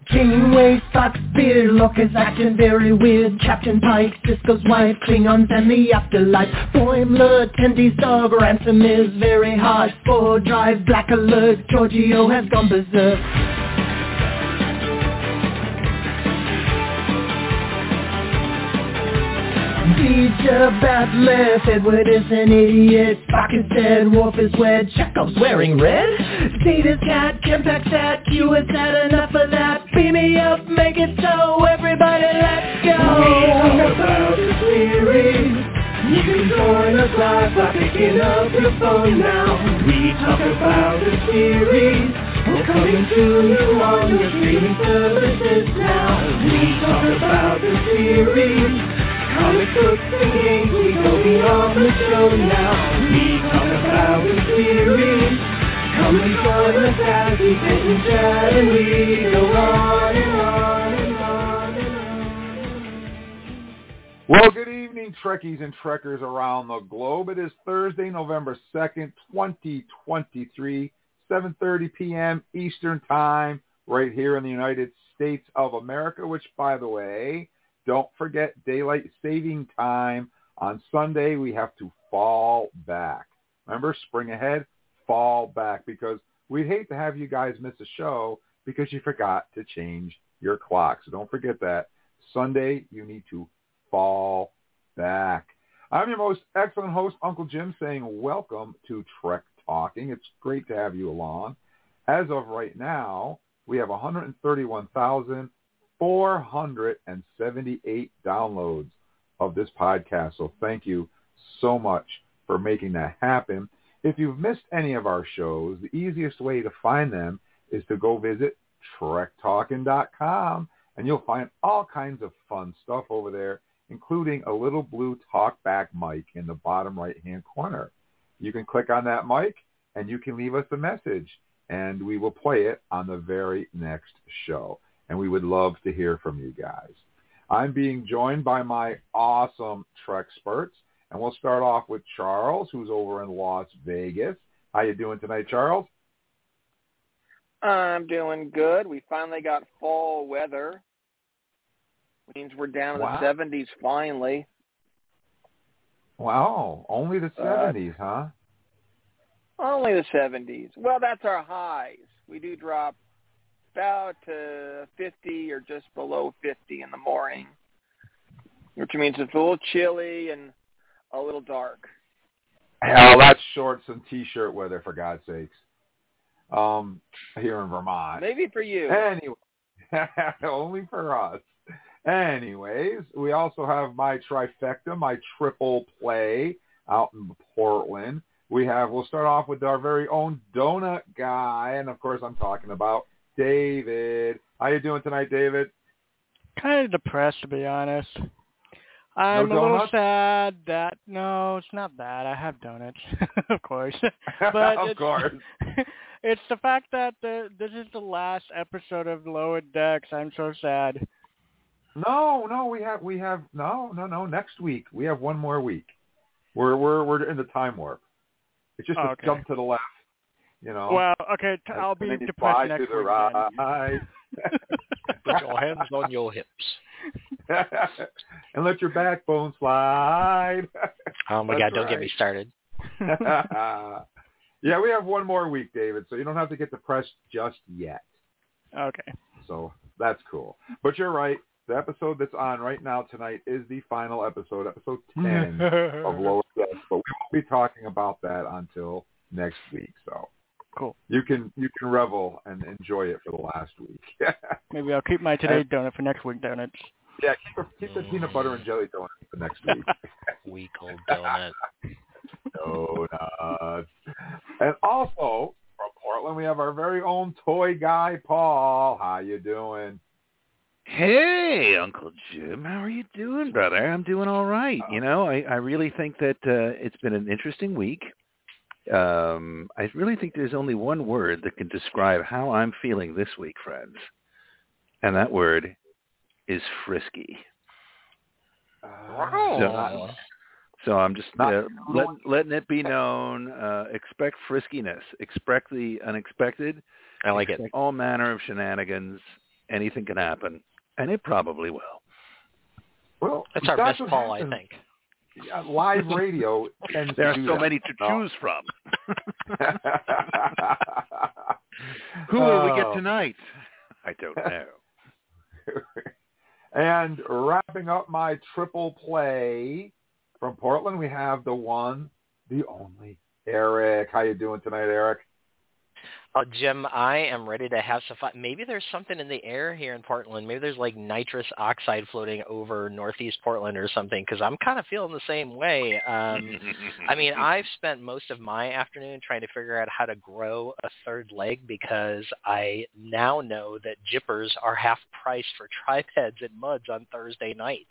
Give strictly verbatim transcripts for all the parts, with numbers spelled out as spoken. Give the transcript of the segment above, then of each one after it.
Kingway, Fox, Beard, Locust, acting very weird. Captain Pike, Sisko's wife, Klingons and the afterlife. Boimler, Tendy's dog, Ransom is very hard. Spore Drive, Black Alert, Giorgio has gone berserk. Teacher, Batleth, Edward is an idiot. Spock is dead, Worf is wed, Chekhov's wearing red. Data's cat, Kempak's at, Q has had enough of that. Beam me up, make it so, everybody let's go. We talk about the series. You can join us live by picking up your phone now. We talk about the series. We're coming to you on your streaming services now. We talk about the series. Comic books and games, we go beyond the show now. We talk about the series. Come and join us as we sit and chat and we go on and on and on and on. Well, good evening, Trekkies and Trekkers around the globe. It is Thursday, November second, twenty twenty-three, seven thirty p.m. Eastern Time, right here in the United States of America, which, by the way, don't forget daylight saving time. On Sunday, we have to fall back. Remember, spring ahead, fall back, because we'd hate to have you guys miss a show because you forgot to change your clock. So don't forget that. Sunday, you need to fall back. I'm your most excellent host, Uncle Jim, saying welcome to Trek Talking. It's great to have you along. As of right now, we have one hundred thirty-one thousand four hundred seventy-eight downloads of this podcast. So thank you so much for making that happen. If you've missed any of our shows, the easiest way to find them is to go visit trek talking dot com, and you'll find all kinds of fun stuff over there, including a little blue talkback mic in the bottom right-hand corner. You can click on that mic, and you can leave us a message, and we will play it on the very next show. And we would love to hear from you guys. I'm being joined by my awesome Trek experts, and we'll start off with Charles, who's over in Las Vegas. How you doing tonight, Charles? I'm doing good. We finally got fall weather. Means we're down in wow. the seventies finally. Wow, only the seventies, uh, huh? Only the seventies. Well, that's our highs. We do drop about uh, fifty or just below fifty in the morning, which means it's a little chilly and a little dark. Hell, that's shorts and T-shirt weather, for God's sakes. Um, here in Vermont. Maybe for you. Anyway, only for us. Anyways, we also have my trifecta, my triple play out in Portland. We have, we'll start off with our very own donut guy, and of course I'm talking about David. How you doing tonight, David? Kind of depressed, to be honest. I'm no a little sad that, no, it's not that. I have donuts, of course. But of it's, course. It's the fact that the, this is the last episode of Lower Decks. I'm so sad. No, no, we have, we have, no, no, no, next week. We have one more week. We're, we're, we're in the time warp. It's just oh, a okay. jump to the left. You know. Well, okay, t- I'll be depressed next to week. The right. Put your hands on your hips. And let your backbone slide. Oh, my That's God, don't right. get me started. Yeah, we have one more week, David, so you don't have to get depressed just yet. Okay. So that's cool. But you're right. The episode that's on right now tonight is the final episode, episode ten of Lower Decks. But we won't be talking about that until next week. So cool. You can you can revel and enjoy it for the last week. Maybe I'll keep my today donut for next week donuts. Yeah, keep, a, keep the peanut butter and jelly donut for next week. Week old donut. Donuts. And also from Portland, we have our very own toy guy, Paul. How you doing? Hey, Uncle Jim. How are you doing, brother? I'm doing all right. You know, I, I really think that uh, it's been an interesting week. Um, I really think there's only one word that can describe how I'm feeling this week, friends. And that word is frisky. Oh. So, so I'm just uh, let, letting it be known, uh, expect friskiness, expect the unexpected. I like expect it. all manner of shenanigans. anything can happen, and it probably will. Well, That's our best poll, I think. Yeah, live radio tends There are to do so that. many to No. choose from. Who will we get Oh. tonight? I don't know. And wrapping up my triple play from Portland, we have the one, the only, Eric. How you doing tonight, Eric? Oh, Jim, I am ready to have some fun. Maybe there's something in the air here in Portland. Maybe there's like nitrous oxide floating over northeast Portland or something, because I'm kind of feeling the same way. Um, I mean, I've spent most of my afternoon trying to figure out how to grow a third leg, because I now know that jippers are half price for tripeds and muds on Thursday nights.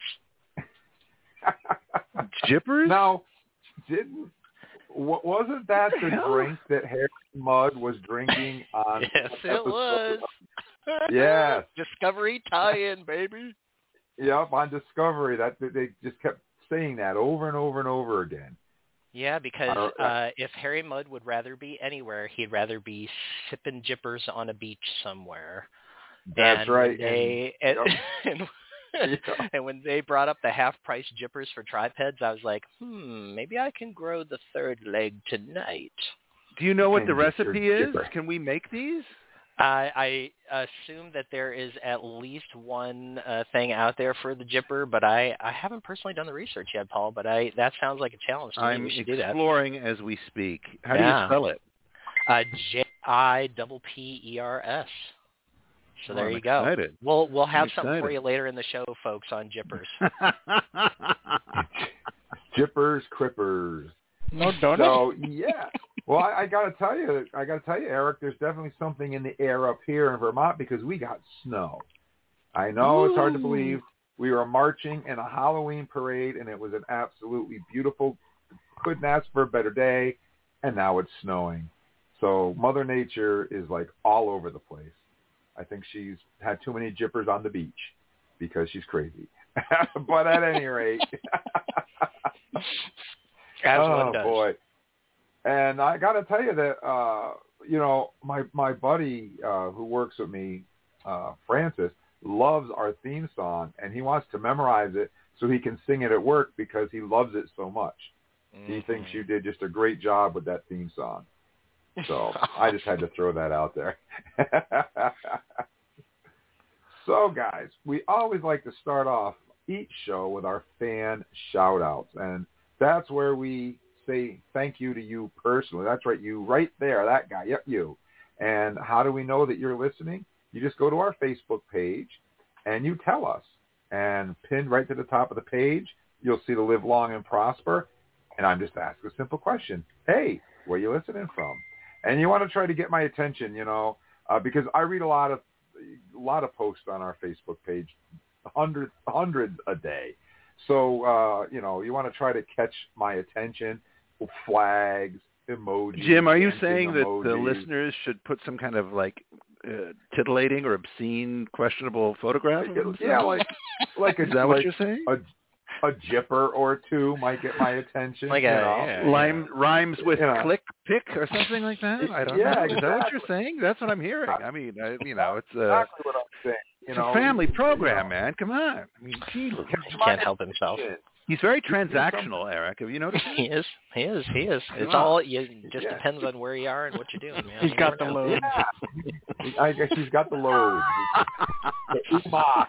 Jippers? Now, didn't wa- wasn't that the hell? drink that Harry Mudd was drinking on? Yes, it episode- was. Yes. Discovery tie-in, baby. Yep, on Discovery. That they just kept saying that over and over and over again. Yeah, because Uh, uh, if Harry Mudd would rather be anywhere, he'd rather be sipping jippers on a beach somewhere. That's and right. When they, and, Yep. and, Yeah. and when they brought up the half-price jippers for tripeds, I was like, hmm, maybe I can grow the third leg tonight. Do you know what the And get your recipe is? jipper. Can we make these? I, I assume that there is at least one uh, thing out there for the jipper, but I, I haven't personally done the research yet, Paul. But I that sounds like a challenge to me. I'm We should do that. exploring as we speak. How do Yeah. you spell it? Uh, J I P P E R S. So Oh, there I'm you go. excited. We'll we'll have I'm something for excited. you later in the show, folks, on jippers. Jippers, crippers. No donuts? So yeah. Well, I, I gotta tell you, I gotta tell you, Eric. There's definitely something in the air up here in Vermont because we got snow. I know it's hard to believe. We were marching in a Halloween parade, and it was an absolutely beautiful. Couldn't ask for a better day, and now it's snowing. So Mother Nature is like all over the place. I think she's had too many jippers on the beach because she's crazy. But at any rate, As oh one does. boy. And I got to tell you that, uh, you know, my, my buddy uh, who works with me, uh, Francis, loves our theme song, and he wants to memorize it so he can sing it at work because he loves it so much. Mm-hmm. He thinks you did just a great job with that theme song. So I just had to throw that out there. So, guys, we always like to start off each show with our fan shout-outs, and that's where we say thank you to you personally. That's right, you right there, that guy, yep, you. And how do we know that you're listening? You just go to our Facebook page, and you tell us. And pinned right to the top of the page, you'll see the Live Long and Prosper, and I'm just asking a simple question. Hey, where are you listening from? And you want to try to get my attention, you know, uh, because I read a lot of a lot of posts on our Facebook page, hundreds, hundreds a day. So, uh, you know, you want to try to catch my attention, flags, emojis. Jim, are you dancing saying that emojis. the listeners should put some kind of like uh, titillating or obscene, questionable photograph of themselves? Yeah, like, like a, Is that like what you're saying? A, a jipper or two might get my attention. Like you a- know. yeah. Lime rhymes with Yeah. click pick or something like that. I don't Yeah, know. Is that what exactly. you're saying? That's what I'm hearing. I mean, I, you know, it's a Exactly what I'm saying. You it's know, a family you program, know. man. Come on. I mean, gee, He can't help himself. he's very transactional, Eric. Have you noticed? He is. He is. He is. It's Yeah. all. You, it just Yeah. depends on where you are and what you're doing, man. He's You got never the know. load. Yeah. I guess he's got the load. The Umach.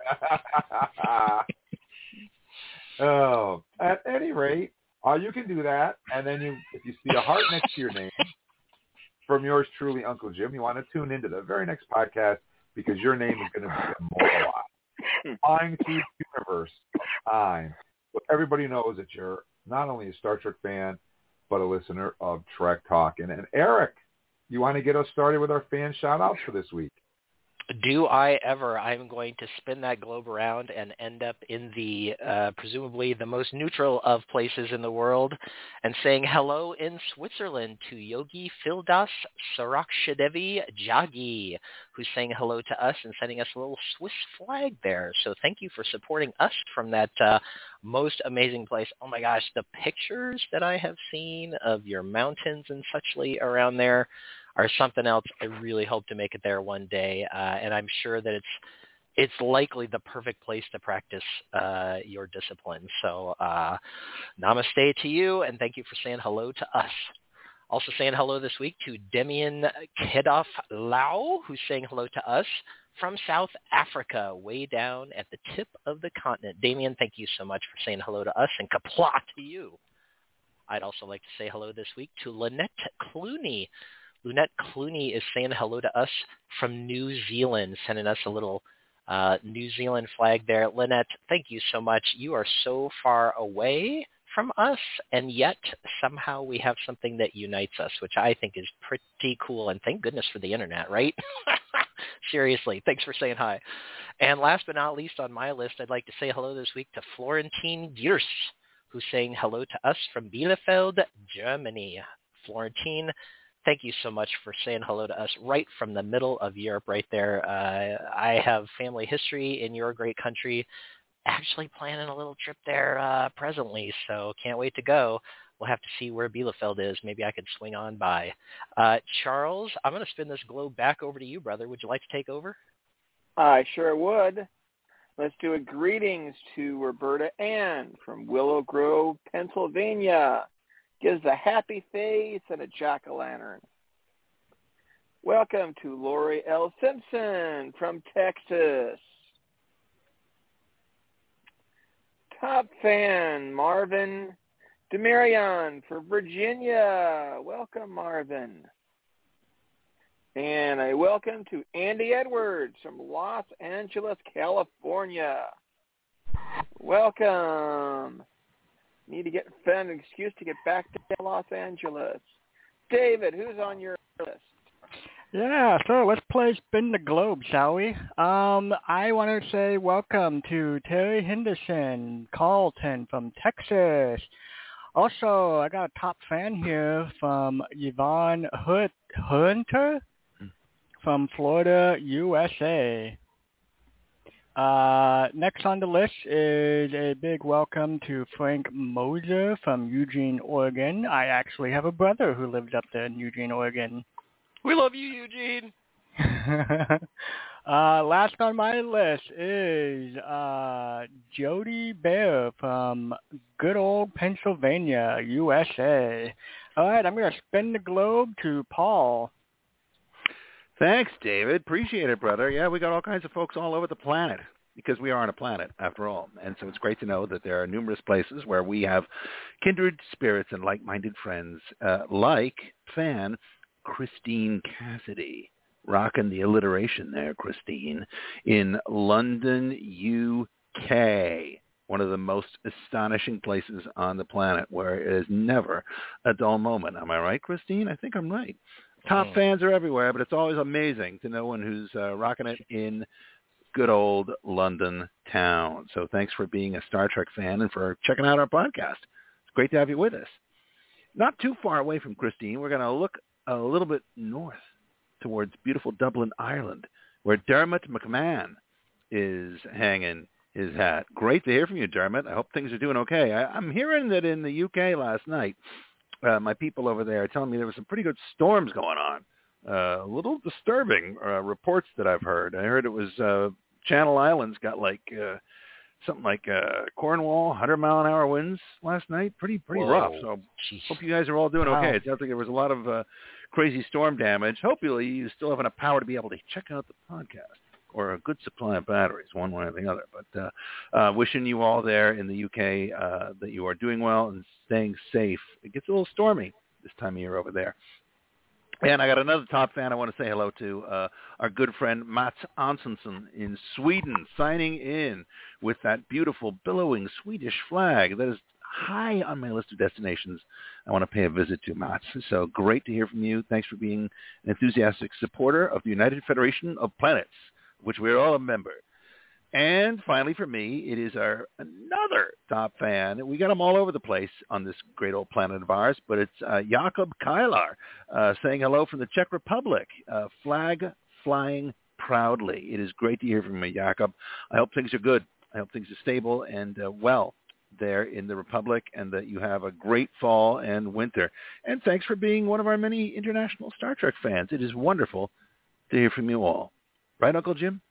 Oh, at any rate, uh, you can do that, and then you, if you see a heart next to your name, from yours truly, Uncle Jim, you want to tune into the very next podcast because your name is going to be immortalized, flying through the universe of time. So everybody knows that you're not only a Star Trek fan, but a listener of Trek Talk. And, and Eric, you want to get us started with our fan shout-outs for this week? Do I ever? I'm going to spin that globe around and end up in the uh, presumably the most neutral of places in the world, and saying hello in Switzerland to Yogi Fildas Sarakshadevi Jagi, who's saying hello to us and sending us a little Swiss flag there. So thank you for supporting us from that uh, most amazing place. Oh my gosh, the pictures that I have seen of your mountains and suchly around there are something else. I really hope to make it there one day, uh, and I'm sure that it's it's likely the perfect place to practice uh, your discipline. So uh, namaste to you, and thank you for saying hello to us. Also saying hello this week to Demian Kedoff Lau, who's saying hello to us from South Africa, way down at the tip of the continent. Damien, thank you so much for saying hello to us, and kapla to you. I'd also like to say hello this week to Lynette Clooney. Lynette Clooney is saying hello to us from New Zealand, sending us a little uh, New Zealand flag there. Lynette, thank you so much. You are so far away from us, and yet somehow we have something that unites us, which I think is pretty cool, and thank goodness for the internet, right? Seriously, thanks for saying hi. And last but not least on my list, I'd like to say hello this week to Florentine Gierse, who's saying hello to us from Bielefeld, Germany. Florentine, thank you so much for saying hello to us right from the middle of Europe right there. Uh, I have family history in your great country, actually planning a little trip there uh, presently, so can't wait to go. We'll have to see where Bielefeld is. Maybe I could swing on by. Uh, Charles, I'm going to spin this globe back over to you, brother. Would you like to take over? I sure would. Let's do a greetings to Roberta Ann from Willow Grove, Pennsylvania. Gives a happy face and a jack-o'-lantern. Welcome to Lori L. Simpson from Texas. Top fan Marvin Demarion for Virginia. Welcome, Marvin. And a welcome to Andy Edwards from Los Angeles, California. Welcome. Need to get found an excuse to get back to Los Angeles. David, who's on your list? Yeah, so let's play Spin the Globe, shall we? Um, I want to say welcome to Terry Henderson, Carlton from Texas. Also, I got a top fan here from Yvonne Hood, Hunter from Florida, U S A. Uh, next on the list is a big welcome to Frank Moser from Eugene, Oregon. I actually have a brother who lives up there in Eugene, Oregon. We love you, Eugene. uh, last on my list is uh, Jody Bear from good old Pennsylvania, U S A. All right, I'm going to spin the globe to Paul. Thanks, David. Appreciate it, brother. Yeah, we got all kinds of folks all over the planet because we are on a planet, after all. And so it's great to know that there are numerous places where we have kindred spirits and like-minded friends, uh, like fan Christine Cassidy, rocking the alliteration there, Christine, in London, U K, one of the most astonishing places on the planet where it is never a dull moment. Am I right, Christine? I think I'm right. Top oh. fans are everywhere, but it's always amazing to know one who's uh, rocking it in good old London town. So thanks for being a Star Trek fan and for checking out our podcast. It's great to have you with us. Not too far away from Christine, we're going to look a little bit north towards beautiful Dublin, Ireland, where Dermot McMahon is hanging his hat. Great to hear from you, Dermot. I hope things are doing okay. I, I'm hearing that in the U K last night, uh, my people over there are telling me there were some pretty good storms going on. Uh, a little disturbing uh, reports that I've heard. I heard it was uh, Channel Islands got like uh, something like uh, Cornwall, one hundred mile an hour winds last night. Pretty pretty Whoa. rough. So Jeez. Hope you guys are all doing wow. okay. It sounds like there was a lot of uh, crazy storm damage. Hopefully you still have enough power to be able to check out the podcast or a good supply of batteries, one way or the other. But uh, uh, wishing you all there in the U K uh, that you are doing well and staying safe. It gets a little stormy this time of year over there. And I got another top fan I want to say hello to, uh, our good friend Mats Ansonsson in Sweden, signing in with that beautiful billowing Swedish flag. That is high on my list of destinations I want to pay a visit to, Mats. So great to hear from you. Thanks for being an enthusiastic supporter of the United Federation of Planets, which we're all a member. And finally, for me, it is our another top fan. We got them all over the place on this great old planet of ours, but it's uh, Jakob Kailar uh, saying hello from the Czech Republic, uh, flag flying proudly. It is great to hear from you, Jakob. I hope things are good. I hope things are stable and uh, well there in the Republic, and that you have a great fall and winter. And thanks for being one of our many international Star Trek fans. It is wonderful to hear from you all. Right, Uncle Jim?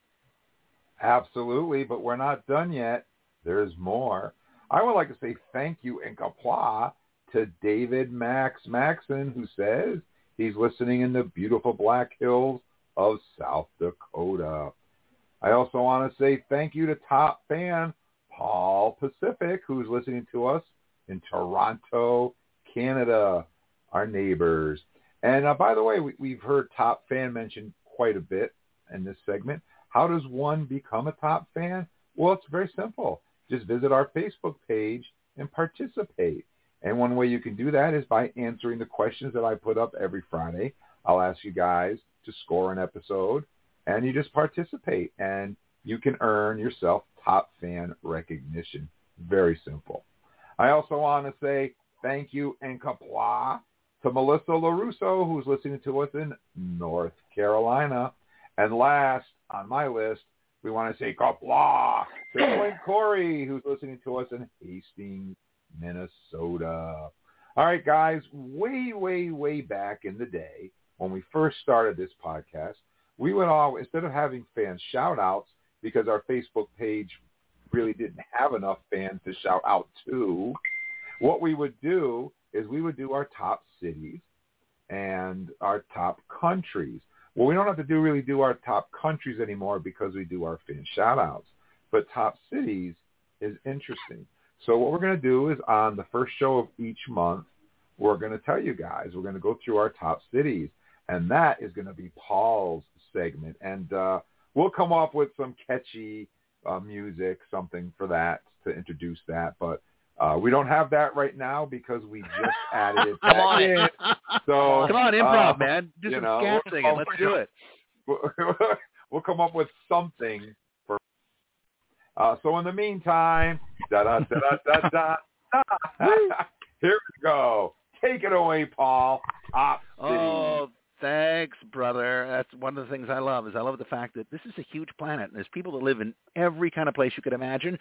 Absolutely, but we're not done yet. There's more. I would like to say thank you and kapla to David Max Maxon, who says he's listening in the beautiful Black Hills of South Dakota. I also want to say thank you to top fan Paul Pacific, who's listening to us in Toronto, Canada, our neighbors. And uh, by the way, we, we've heard top fan mentioned quite a bit in this segment. How does one become a top fan? Well, it's very simple. Just visit our Facebook page and participate. And one way you can do that is by answering the questions that I put up every Friday. I'll ask you guys to score an episode, and you just participate, and you can earn yourself top fan recognition. Very simple. I also want to say thank you and kapla to Melissa LaRusso, who's listening to us in North Carolina. And last on my list, we want to say kapla to Clint Corey, who's listening to us in Hastings, Minnesota. All right, guys, way, way, way back in the day when we first started this podcast, we would all, instead of having fan shout-outs, because our Facebook page really didn't have enough fans to shout out to, what we would do is we would do our top cities and our top countries. Well, we don't have to do really do our top countries anymore because we do our fan shout-outs. But top cities is interesting. So what we're going to do is on the first show of each month, we're going to tell you guys, we're going to go through our top cities. And that is going to be Paul's segment. And uh, we'll come up with some catchy uh, music, something for that, to introduce that. But uh, we don't have that right now because we just added it back on in. it. So, Come on, improv, uh, man. Do some know, scat we'll singing. come- Let's do it. We'll come up with something for. Uh, so in the meantime, da da da da da da. Here we go. Take it away, Paul. Top city. Oh, thanks, brother. That's one of the things I love is I love the fact that this is a huge planet. And there's people that live in every kind of place you could imagine,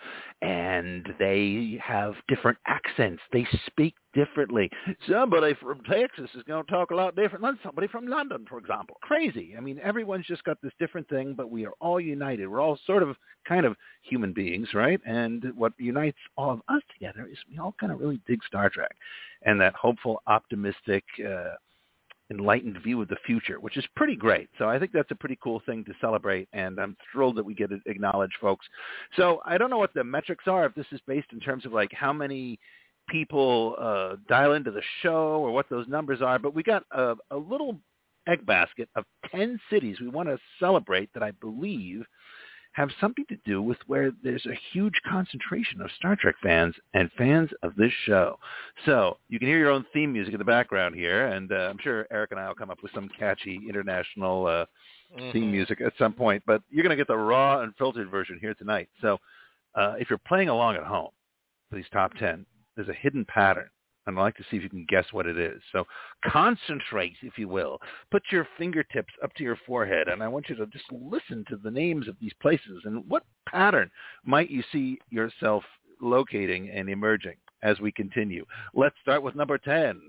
and they have different accents. They speak differently. Somebody from Texas is going to talk a lot different than somebody from London, for example. Crazy. I mean, everyone's just got this different thing, but we are all united. We're all sort of kind of human beings, right? And what unites all of us together is we all kind of really dig Star Trek and that hopeful, optimistic, uh, enlightened view of the future, which is pretty great. So I think that's a pretty cool thing to celebrate, and I'm thrilled that we get to acknowledge folks. So I don't know what the metrics are, if this is based in terms of like how many people uh, dial into the show or what those numbers are, but we got a, a little egg basket of ten cities we want to celebrate that I believe have something to do with where there's a huge concentration of Star Trek fans and fans of this show. So you can hear your own theme music in the background here, and uh, I'm sure Eric and I will come up with some catchy international uh, mm-hmm. theme music at some point, but you're going to get the raw and filtered version here tonight. So uh, if you're playing along at home for these top ten, there's a hidden pattern, and I'd like to see if you can guess what it is. So concentrate, if you will. Put your fingertips up to your forehead, and I want you to just listen to the names of these places and what pattern might you see yourself locating and emerging as we continue. Let's start with number ten.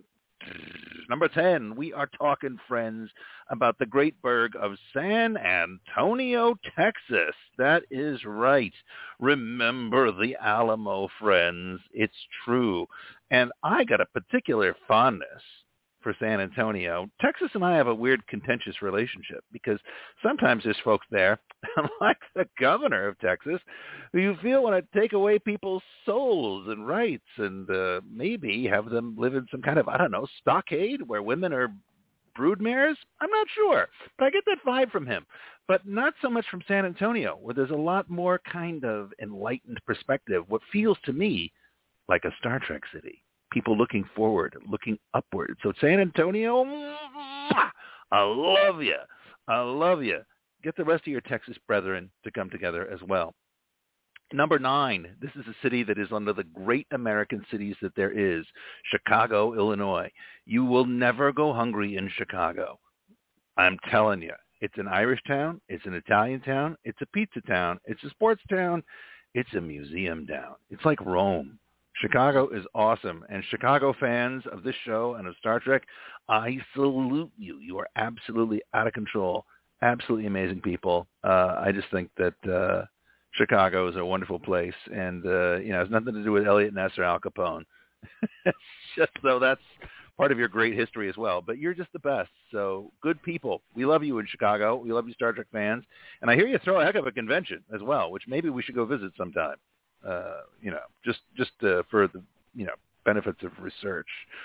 Number ten, we are talking, friends, about the great burg of San Antonio, Texas. That is right. Remember the Alamo, friends. It's true. And I got a particular fondness for San Antonio. Texas and I have a weird contentious relationship because sometimes there's folks there, like the governor of Texas, who you feel want to take away people's souls and rights and uh, maybe have them live in some kind of, I don't know, stockade where women are broodmares? I'm not sure, but I get that vibe from him. But not so much from San Antonio, where there's a lot more kind of enlightened perspective, what feels to me like a Star Trek city. People looking forward, looking upward. So San Antonio, I love you. I love you. Get the rest of your Texas brethren to come together as well. Number nine, this is a city that is one of the great American cities that there is, Chicago, Illinois. You will never go hungry in Chicago. I'm telling you. It's an Irish town. It's an Italian town. It's a pizza town. It's a sports town. It's a museum town. It's like Rome. Chicago is awesome. And Chicago fans of this show and of Star Trek, I salute you. You are absolutely out of control. Absolutely amazing people. Uh, I just think that uh, Chicago is a wonderful place. And, uh, you know, it has nothing to do with Elliot Ness or Al Capone. Just so that's part of your great history as well. But you're just the best. So good people. We love you in Chicago. We love you Star Trek fans. And I hear you throw a heck of a convention as well, which maybe we should go visit sometime. Uh, you know, just just uh, for the, you know, benefits of research.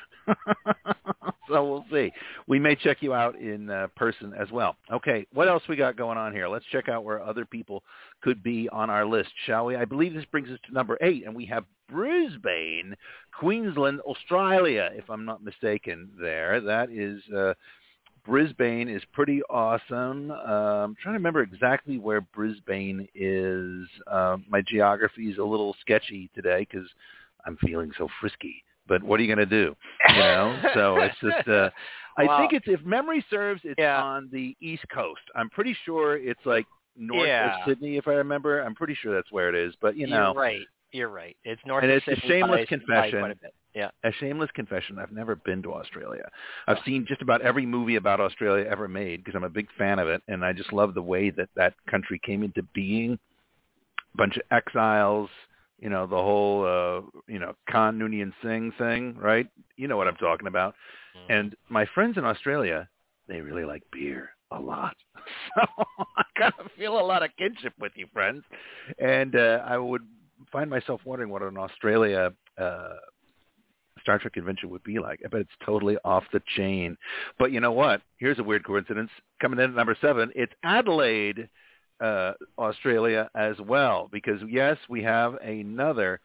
So we'll see. We may check you out in uh, person as well. Okay, what else we got going on here? Let's check out where other people could be on our list, shall we? I believe this brings us to number eight, and we have Brisbane, Queensland, Australia, if I'm not mistaken there. That is, uh, Brisbane is pretty awesome. Um, I'm trying to remember exactly where Brisbane is. Um, my geography is a little sketchy today because I'm feeling so frisky. But what are you going to do? You know, so it's just. Uh, I wow. think it's, if memory serves, it's yeah. on the East Coast. I'm pretty sure it's like north yeah. of Sydney, if I remember. I'm pretty sure that's where it is. But you know, you're right. You're right. It's north and of it's Sydney a shameless by, confession. by quite a bit. Yeah. A shameless confession. I've never been to Australia. I've seen just about every movie about Australia ever made because I'm a big fan of it, and I just love the way that that country came into being. A bunch of exiles. You know, the whole, uh, you know, Khan Noonien Singh thing, right? You know what I'm talking about. Mm-hmm. And my friends in Australia, they really like beer a lot. So I kind of feel a lot of kinship with you, friends. And uh, I would find myself wondering what an Australia uh, Star Trek convention would be like. I bet it's totally off the chain. But you know what? Here's a weird coincidence. Coming in at number seven, it's Adelaide, Uh, Australia as well, because yes, we have another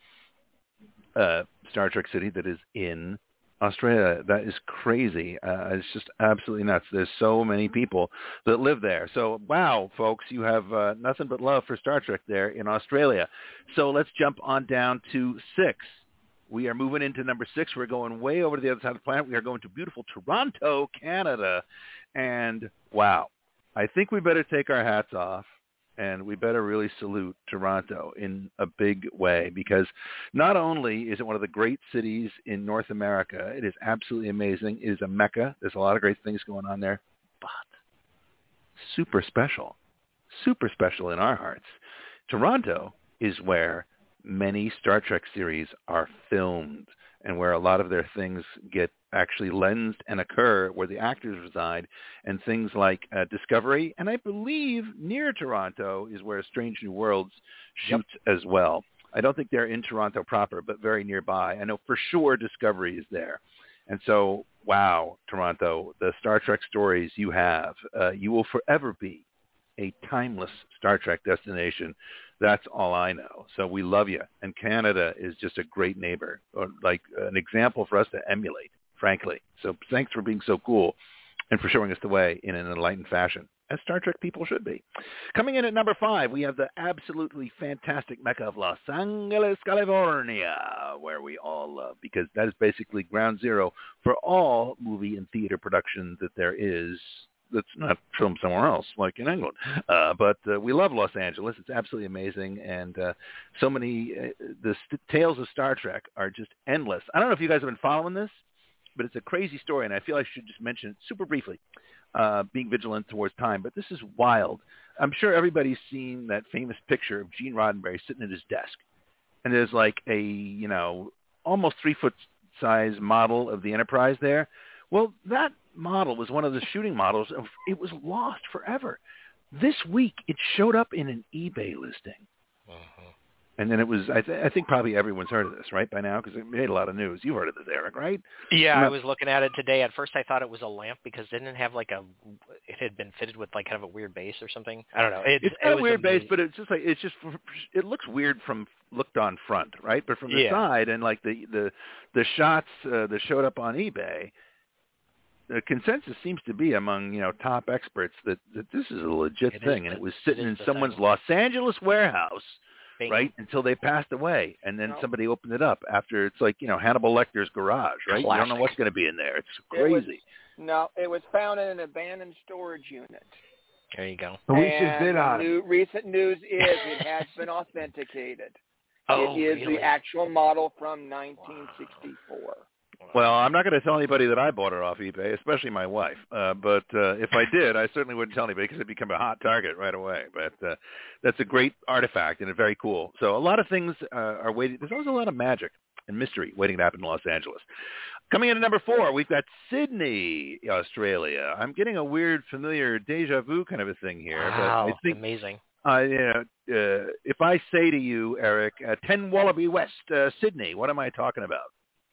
uh, Star Trek city that is in Australia. That is crazy. Uh, it's just absolutely nuts. There's so many people that live there. So wow, folks, you have uh, nothing but love for Star Trek there in Australia. So let's jump on down to six. We are moving into number six. We're going way over to the other side of the planet. We are going to beautiful Toronto, Canada. And wow, I think we better take our hats off. And we better really salute Toronto in a big way, because not only is it one of the great cities in North America, it is absolutely amazing. It is a mecca. There's a lot of great things going on there, but super special, super special in our hearts. Toronto is where many Star Trek series are filmed and where a lot of their things get actually lensed and occur, where the actors reside, and things like uh, Discovery, and I believe near Toronto is where Strange New Worlds shoots yep. as well. I don't think they're in Toronto proper, but very nearby. I know for sure Discovery is there. And so, wow, Toronto, the Star Trek stories you have, uh, you will forever be a timeless Star Trek destination. That's all I know. So we love you. And Canada is just a great neighbor, or like an example for us to emulate, frankly. So thanks for being so cool and for showing us the way in an enlightened fashion, as Star Trek people should be. Coming in at number five, we have the absolutely fantastic mecca of Los Angeles, California, where we all love, because that is basically ground zero for all movie and theater production that there is that's not filmed somewhere else, like in England. Uh, but uh, we love Los Angeles. It's absolutely amazing. And uh, so many, uh, the st- tales of Star Trek are just endless. I don't know if you guys have been following this, but it's a crazy story, and I feel I should just mention it super briefly, uh, being vigilant towards time. But this is wild. I'm sure everybody's seen that famous picture of Gene Roddenberry sitting at his desk. And there's like a, you know, almost three-foot size model of the Enterprise there. Well, that model was one of the shooting models of, it was lost forever. This week, it showed up in an eBay listing. Uh-huh. And then it was, I, th- I think probably everyone's heard of this, right, by now, because it made a lot of news. You've heard of this, Eric, right? Yeah, not- I was looking at it today. At first, I thought it was a lamp because it didn't have like a, it had been fitted with like kind of a weird base or something. I don't know. It, it's it got was a weird amazing. base, but it's just like, it's just, it looks weird from looked on front, right? But from the yeah. side, and like the, the, the shots uh, that showed up on eBay, the consensus seems to be among, you know, top experts that, that this is a legit it thing, the, and it was sitting it in the someone's thing. Los Angeles warehouse, Bing. right, until they passed away, and then No. somebody opened it up after. It's like, you know, Hannibal Lecter's garage, right? Classic. You don't know what's going to be in there. It's It was, crazy. no, it was found in an abandoned storage unit. There you go. We and should bid on it. new, recent news is it has been authenticated. Oh, it is really? the actual model from nineteen sixty-four. Well, I'm not going to tell anybody that I bought it off eBay, especially my wife. Uh, but uh, if I did, I certainly wouldn't tell anybody because it'd become a hot target right away. But uh, that's a great artifact and it's very cool. So a lot of things uh, are waiting. There's always a lot of magic and mystery waiting to happen in Los Angeles. Coming in at number four, we've got Sydney, Australia. I'm getting a weird, familiar deja vu kind of a thing here. Wow, but I think, amazing. Uh, you know, uh, if I say to you, Eric, uh, ten Wallaby West, uh, Sydney, what am I talking about?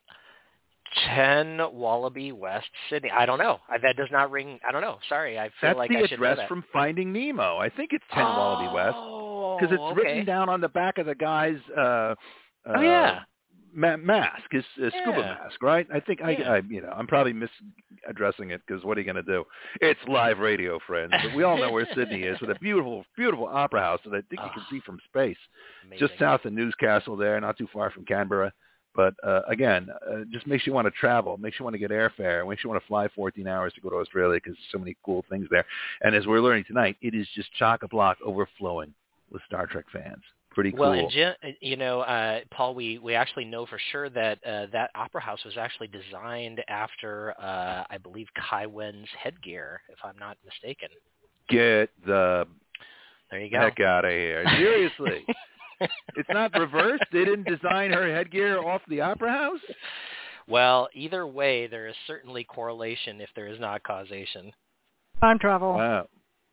ten Wallaby West, Sydney. I don't know. I, that does not ring. I don't know. Sorry, I feel That's like the I should know address that. from Finding Nemo. I think it's ten oh, Wallaby West because it's okay. written down on the back of the guy's uh, uh, oh yeah ma- mask, his uh, scuba yeah. mask, right? I think I, yeah. I, you know, I'm probably misaddressing it because what are you going to do? It's live radio, friends. But we all know where Sydney is with a beautiful, beautiful opera house that I think you can see from space, amazing. just south of Newcastle there, not too far from Canberra. But uh, again, uh, just makes you want to travel, makes you want to get airfare, makes you want to fly fourteen hours to go to Australia because there's so many cool things there. And as we're learning tonight, it is just chock-a-block overflowing with Star Trek fans. Pretty cool. Well, and Jim, you know, uh, Paul, we, we actually know for sure that uh, that opera house was actually designed after, uh, I believe, Kai Wen's headgear, if I'm not mistaken. Get the there you go. heck out of here. Seriously. It's not reversed? They didn't design her headgear off the opera house? Well, either way, there is certainly correlation if there is not causation. Time travel. Wow.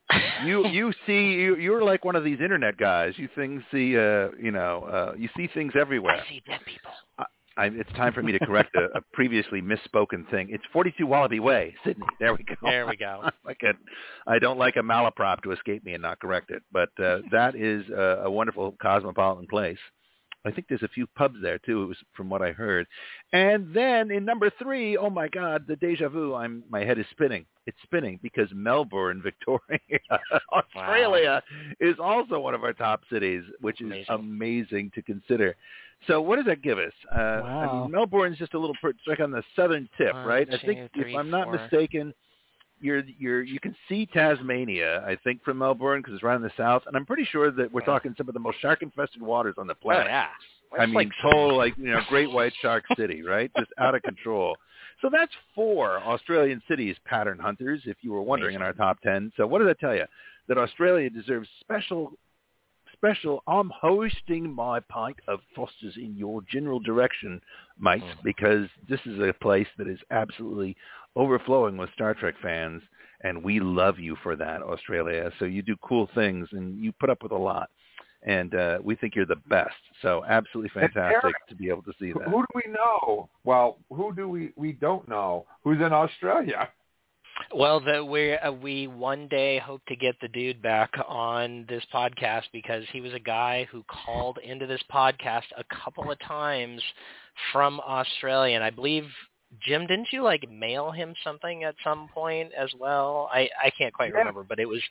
You you see you you're like one of these internet guys. You things see uh you know uh you see things everywhere. I see dead people. I, I, it's time for me to correct a, a previously misspoken thing. It's forty-two Wallaby Way, Sydney. There we go. There we go. like a, I don't like a malaprop to escape me and not correct it, but uh, that is a, a wonderful cosmopolitan place. I think there's a few pubs there too. It was from what I heard. And then in number three, oh my God, the deja vu. I'm my head is spinning. It's spinning because Melbourne, Victoria, Australia wow. is also one of our top cities, which is amazing, amazing to consider. So what does that give us? Uh, wow. I mean, Melbourne's just a little it's like on the southern tip, One, right? two, I think three, if I'm not four. mistaken, you're you're you can see Tasmania, I think, from Melbourne because it's right in the south, and I'm pretty sure that we're oh. talking some of the most shark-infested waters on the planet. Oh, yeah. I mean, like, total, like, you know, Great White Shark City, right? Just out of control. So that's four Australian cities, pattern hunters, if you were wondering, amazing. In our top ten. So what does that tell you? That Australia deserves special, special, I'm hoisting my pint of Foster's in your general direction, mates, mm. because this is a place that is absolutely overflowing with Star Trek fans, and we love you for that, Australia. So you do cool things, and you put up with a lot. And uh, we think you're the best. So absolutely fantastic Eric, to be able to see that. Who do we know? Well, who do we, we don't know? Who's in Australia? Well, the, we uh, we one day hope to get the dude back on this podcast because he was a guy who called into this podcast a couple of times from Australia. And I believe, Jim, didn't you like mail him something at some point as well? I, I can't quite yeah. remember, but it was...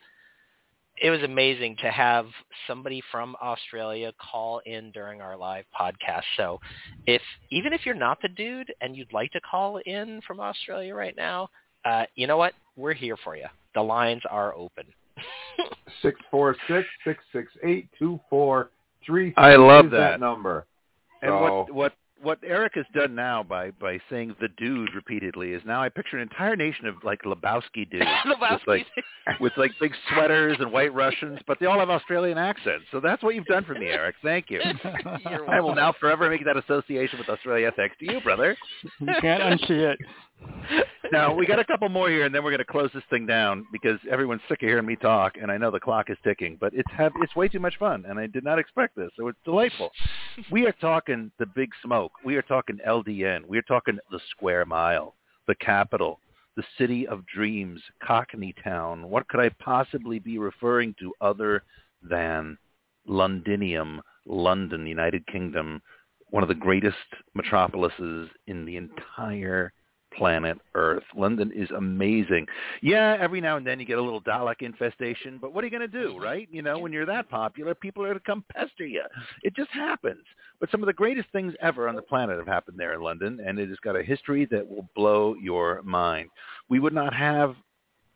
It was amazing to have somebody from Australia call in during our live podcast. So if even if you're not the dude and you'd like to call in from Australia right now, uh, you know what? We're here for you. The lines are open. six four six, six six eight, two four three three I love that. that number. And so, what what what Eric has done now by, by saying the dude repeatedly is now I picture an entire nation of like Lebowski dudes Lebowski. with like with like big sweaters and white Russians, but they all have Australian accents. So that's what you've done for me, Eric. Thank you. I will now forever make that association with Australia thanks to you, brother. You can't unsee it. Now, we got a couple more here, and then we're going to close this thing down because everyone's sick of hearing me talk, and I know the clock is ticking, but it's have, it's way too much fun, and I did not expect this, so it's delightful. We are talking the big smoke. We are talking L D N. We are talking the square mile, the capital, the city of dreams, Cockney Town. What could I possibly be referring to other than Londinium, London, United Kingdom, one of the greatest metropolises in the entire planet Earth. London is amazing. Yeah, every now and then you get a little Dalek infestation, but what are you going to do, right? You know, when you're that popular, people are going to come pester you. It just happens. But some of the greatest things ever on the planet have happened there in London, and it has got a history that will blow your mind. We would not have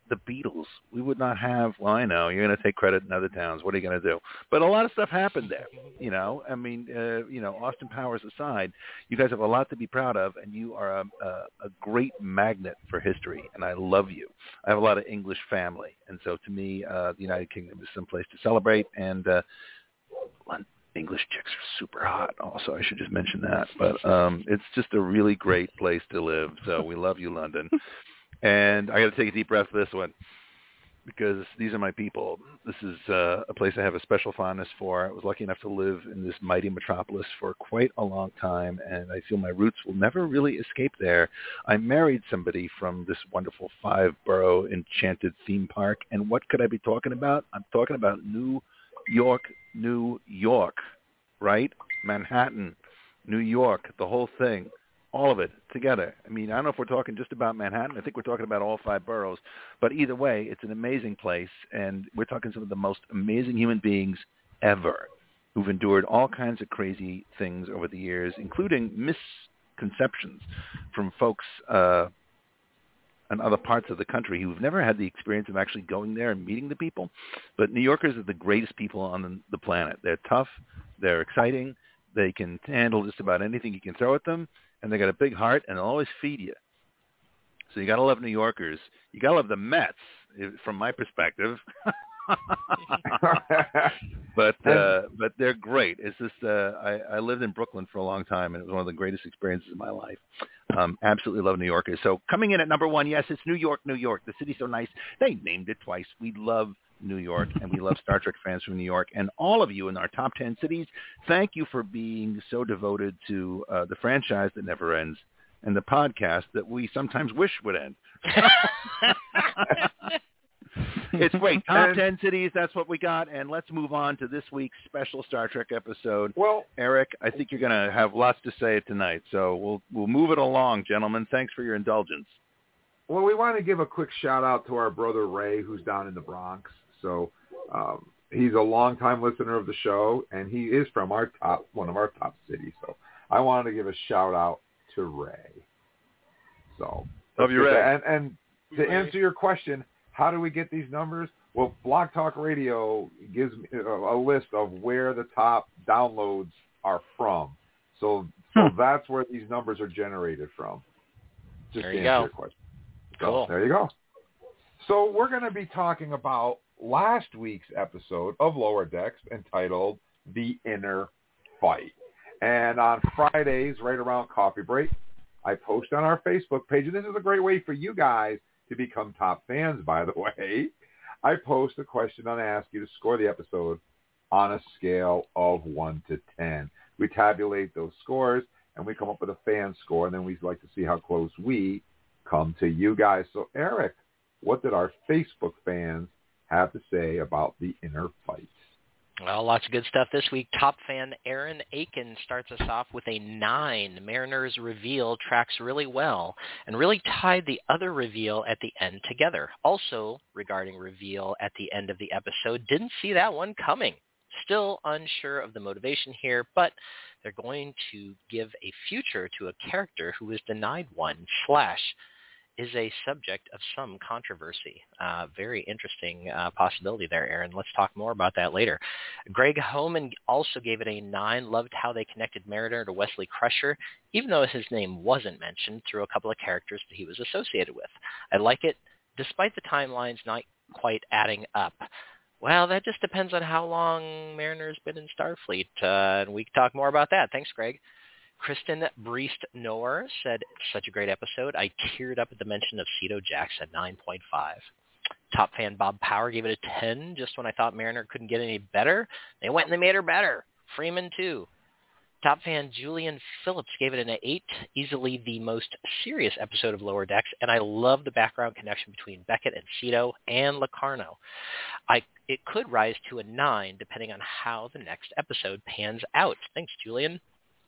the Beatles. We would not have, well, I know, you're going to take credit in other towns. What are you going to do? But a lot of stuff happened there, you know. I mean, uh, you know, Austin Powers aside, you guys have a lot to be proud of, and you are a, a, a great magnet for history, and I love you. I have a lot of English family, and so to me, uh, the United Kingdom is someplace to celebrate, and uh, English chicks are super hot also. I should just mention that. But um, it's just a really great place to live, so we love you, London. And I got to take a deep breath for this one because these are my people. This is uh, a place I have a special fondness for. I was lucky enough to live in this mighty metropolis for quite a long time, and I feel my roots will never really escape there. I married somebody from this wonderful five-borough enchanted theme park, and what could I be talking about? I'm talking about New York, New York, right? Manhattan, New York, the whole thing. All of it together. I mean, I don't know if we're talking just about Manhattan. I think we're talking about all five boroughs. But either way, it's an amazing place, and we're talking some of the most amazing human beings ever who've endured all kinds of crazy things over the years, including misconceptions from folks uh, in other parts of the country who've never had the experience of actually going there and meeting the people. But New Yorkers are the greatest people on the, the planet. They're tough. They're exciting. They can handle just about anything you can throw at them. And they got a big heart, and they'll always feed you. So you got to love New Yorkers. You got to love the Mets, from my perspective. but uh, but they're great. It's just uh, I, I lived in Brooklyn for a long time, and it was one of the greatest experiences of my life. Um, absolutely love New Yorkers. So coming in at number one, yes, it's New York, New York. The city's so nice. They named it twice. We love New York, and we love Star Trek fans from New York. And all of you in our top ten cities, thank you for being so devoted to uh, the franchise that never ends and the podcast that we sometimes wish would end. It's great. Top ten cities, that's what we got. And let's move on to this week's special Star Trek episode. Well, Eric, I think you're going to have lots to say tonight, so we'll we'll move it along, gentlemen. Thanks for your indulgence. Well, we want to give a quick shout-out to our brother Ray, who's down in the Bronx. So um, he's a longtime listener of the show, and he is from our top one of our top cities. So I wanted to give a shout-out to Ray. So love you, Ray. And, and to Ray. Answer your question, how do we get these numbers? Well, Blog Talk Radio gives me a, a list of where the top downloads are from. So, so that's where these numbers are generated from. Just there to you answer go. your question. So, cool. There you go. So we're going to be talking about last week's episode of Lower Decks entitled The Inner Fight. And on Fridays, right around coffee break, I post on our Facebook page, and this is a great way for you guys to become top fans, by the way. I post a question and I ask you to score the episode on a scale of one to ten. We tabulate those scores, and we come up with a fan score, and then we like to see how close we come to you guys. So, Eric, what did our Facebook fans have to say about The Inner Fight? Well, lots of good stuff this week. Top fan Aaron Aiken starts us off with a nine. Mariner's reveal tracks really well and really tied the other reveal at the end together. Also, regarding reveal at the end of the episode, didn't see that one coming. Still unsure of the motivation here, but they're going to give a future to a character who was denied one. Slash is a subject of some controversy. Uh, very interesting uh, possibility there, Aaron. Let's talk more about that later. Greg Homan also gave it a nine. Loved how they connected Mariner to Wesley Crusher, even though his name wasn't mentioned, through a couple of characters that he was associated with. I like it, despite the timelines not quite adding up. Well, that just depends on how long Mariner's been in Starfleet, uh, and we can talk more about that. Thanks, Greg. Kristen Breest-Noor said, such a great episode. I teared up at the mention of Cito Jackson, nine point five. Top fan Bob Power gave it a ten, just when I thought Mariner couldn't get any better. They went and they made her better. Freeman, too. Top fan Julian Phillips gave it an eight, easily the most serious episode of Lower Decks, and I love the background connection between Beckett and Cito and Locarno. I, it could rise to a nine, depending on how the next episode pans out. Thanks, Julian.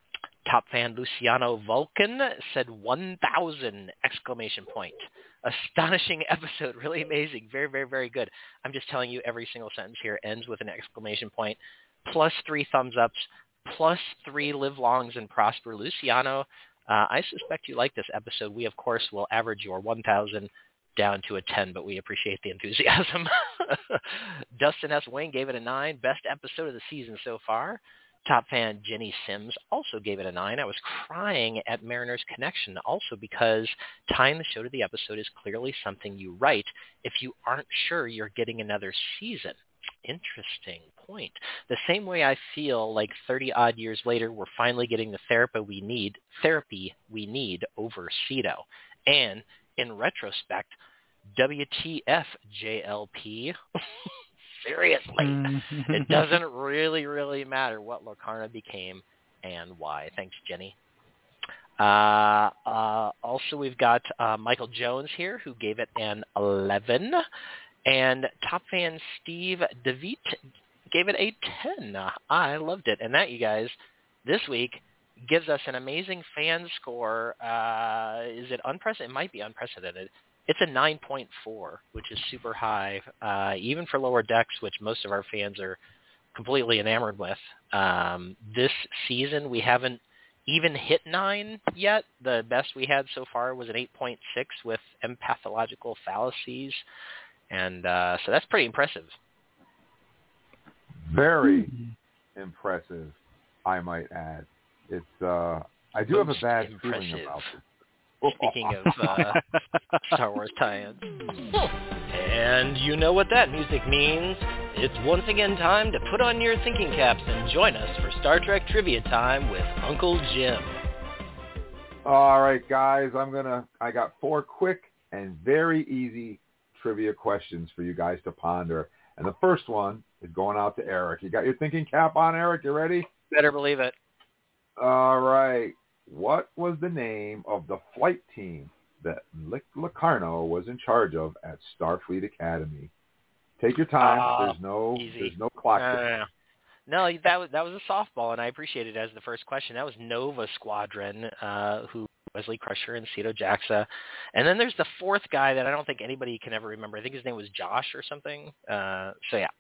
Top fan Luciano Vulcan said one thousand exclamation point. Astonishing episode, really amazing, very, very, very good. I'm just telling you, every single sentence here ends with an exclamation point, plus three thumbs ups, plus three live longs and prosper. Luciano, uh, I suspect you like this episode. We, of course, will average your one thousand down to a ten, but we appreciate the enthusiasm. Dustin S. Wayne gave it a nine. Best episode of the season so far. Top fan Jenny Sims also gave it a nine. I was crying at Mariner's Connection also because tying the show to the episode is clearly something you write if you aren't sure you're getting another season. Interesting point. The same way I feel like thirty-odd years later, we're finally getting the therapy we need, therapy we need over Cito. And in retrospect, W T F J L P? Seriously. It doesn't really, really matter what Locarno became and why. Thanks, Jenny. Uh, uh, also, we've got uh, Michael Jones here, who gave it an eleven. And top fan Steve DeVite gave it a ten. I loved it. And that, you guys, this week gives us an amazing fan score. Uh, is it unprecedented? It might be unprecedented. It's a nine point four, which is super high, uh, even for Lower Decks, which most of our fans are completely enamored with. Um, this season, we haven't even hit nine yet. The best we had so far was an eight point six with empathological fallacies. And uh, so that's pretty impressive. Very mm-hmm. impressive, I might add. It's uh, I do Most have a bad impressive. feeling about it. Speaking of uh, Star Wars tie-ins. And you know what that music means. It's once again time to put on your thinking caps and join us for Star Trek Trivia Time with Uncle Jim. All right, guys, I'm gonna. I got four quick and very easy trivia questions for you guys to ponder. And the first one is going out to Eric. You got your thinking cap on, Eric? You ready? Better believe it. All right. What was the name of the flight team that Lick Locarno was in charge of at Starfleet Academy? Take your time. Uh, there's no easy. there's no clock. Uh, no, that was that was a softball, and I appreciate it as the first question. That was Nova Squadron, uh, who Wesley Crusher and Cito Jaxa. And then there's the fourth guy that I don't think anybody can ever remember. I think his name was Josh or something. Uh, so, yeah.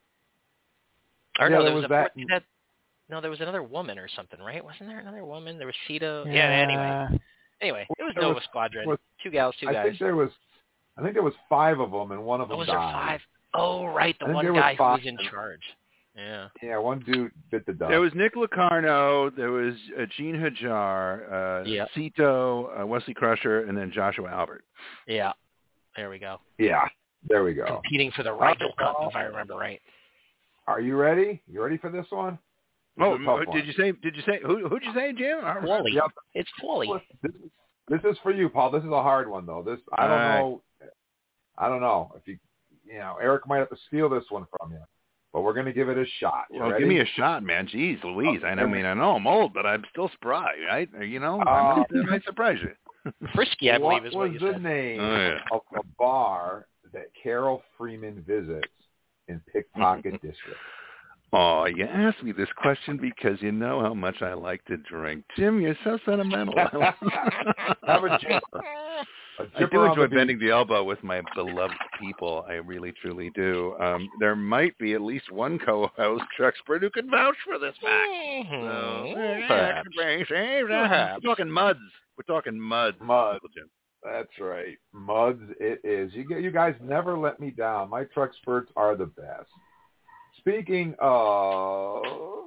Or yeah, no, there there was, was a that. fourth, that. No, there was another woman or something, right? Wasn't there another woman? There was Cito. Yeah. yeah, anyway. Anyway, it was there Nova was, Squadron. was, two gals, two I guys. think there was I think there was five of them, and one of them oh, was died. there five? Oh, right, the I think one there was guy who five. was in charge. Yeah. Yeah, one dude bit the dust. There was Nick Locarno, there was uh, Gene Hajar, uh, Yeah. Cito, uh, Wesley Crusher, and then Joshua Albert. Yeah. There we go. Yeah, there we go. Competing for the Rigel Cup, if I remember right. Are you ready? You ready for this one? This Oh, is a tough did one. you say? Did you say? Who? Who'd you say, Jim? Wally. Yep. It's Wally. This is, this is for you, Paul. This is a hard one, though. This I don't All right. know. I don't know if you, you know, Eric might have to steal this one from you, but we're gonna give it a shot. You Well, ready? give me a shot, man. Jeez, Louise. I, know, I mean, I know I'm old, but I'm still spry, right? You know, Uh, I might, I might surprise you. Frisky, I believe, what is what was you the said. name Oh, yeah. of the bar that Carol Freeman visits in Pickpocket District? Oh, you asked me this question because you know how much I like to drink. Jim, you're so sentimental. Have a chip. A I chipper do on enjoy the bending beach. the elbow with my beloved people. I really, truly do. Um, there might be at least one co-host, Truxpert, who could vouch for this fact. So, Mhm. yeah, Perhaps. we're talking muds. We're talking muds. Mud. Uncle Jim. That's right. Muds it is. You get, you guys never let me down. My truck spurts are the best. Speaking of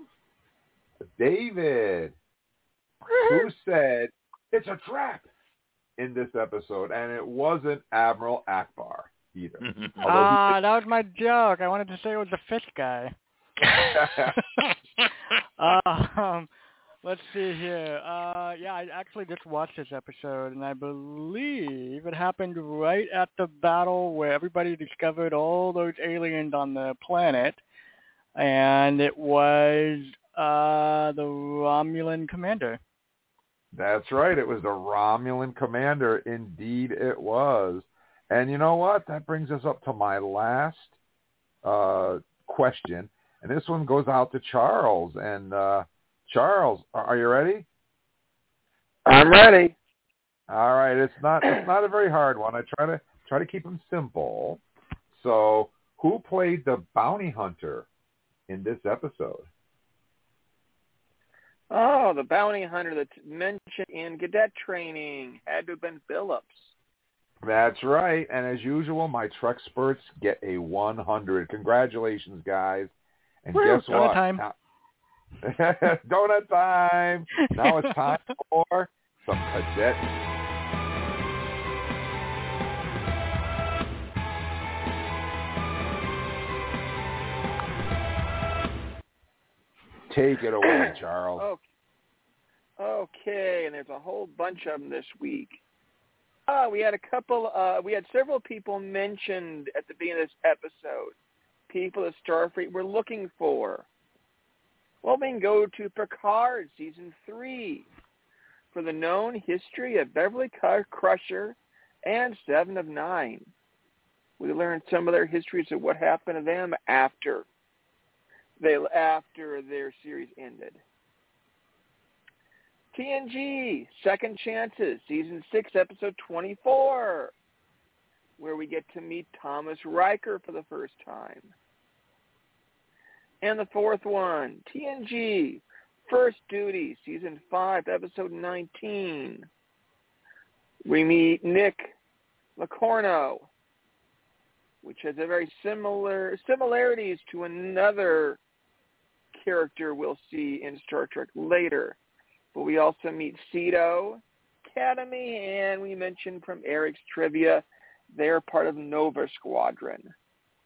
David, who said it's a trap in this episode, and it wasn't Admiral Akbar either. Ah, uh, that was my joke. I wanted to say it was the fish guy. um, let's see here. Uh, yeah, I actually just watched this episode, and I believe it happened right at the battle where everybody discovered all those aliens on the planet, and it was uh, the Romulan commander. That's right. It was the Romulan commander. Indeed, it was. And you know what? That brings us up to my last uh, question. And this one goes out to Charles. And uh, Charles, are you ready? I'm ready. All right. It's not. It's not a very hard one. I try to try to keep them simple. So, who played the bounty hunter in this episode? Oh, the bounty hunter that's mentioned in cadet training had to have been Phillips. That's right. And as usual, my Trek Spurts get a one hundred. Congratulations, guys. And Woo, guess donut what? time. Now, donut time. Now it's time for some cadet. Take it away, Charles. Okay. Okay, and there's a whole bunch of them this week. Uh, we had a couple, uh, we had several people mentioned at the beginning of this episode, people at Starfleet were looking for. Well, we can go to Picard, Season three, for the known history of Beverly Crusher and Seven of Nine. We learned some of their histories of what happened to them after they after their series ended. T N G, Second Chances, Season six, Episode twenty-four, where we get to meet Thomas Riker for the first time. And the fourth one, T N G, First Duty, Season five, Episode nineteen. We meet Nick Locorno, which has a very similar similarities to another character we'll see in Star Trek later. But we also meet Cedo, Academy, and we mentioned from Eric's trivia, they're part of Nova Squadron.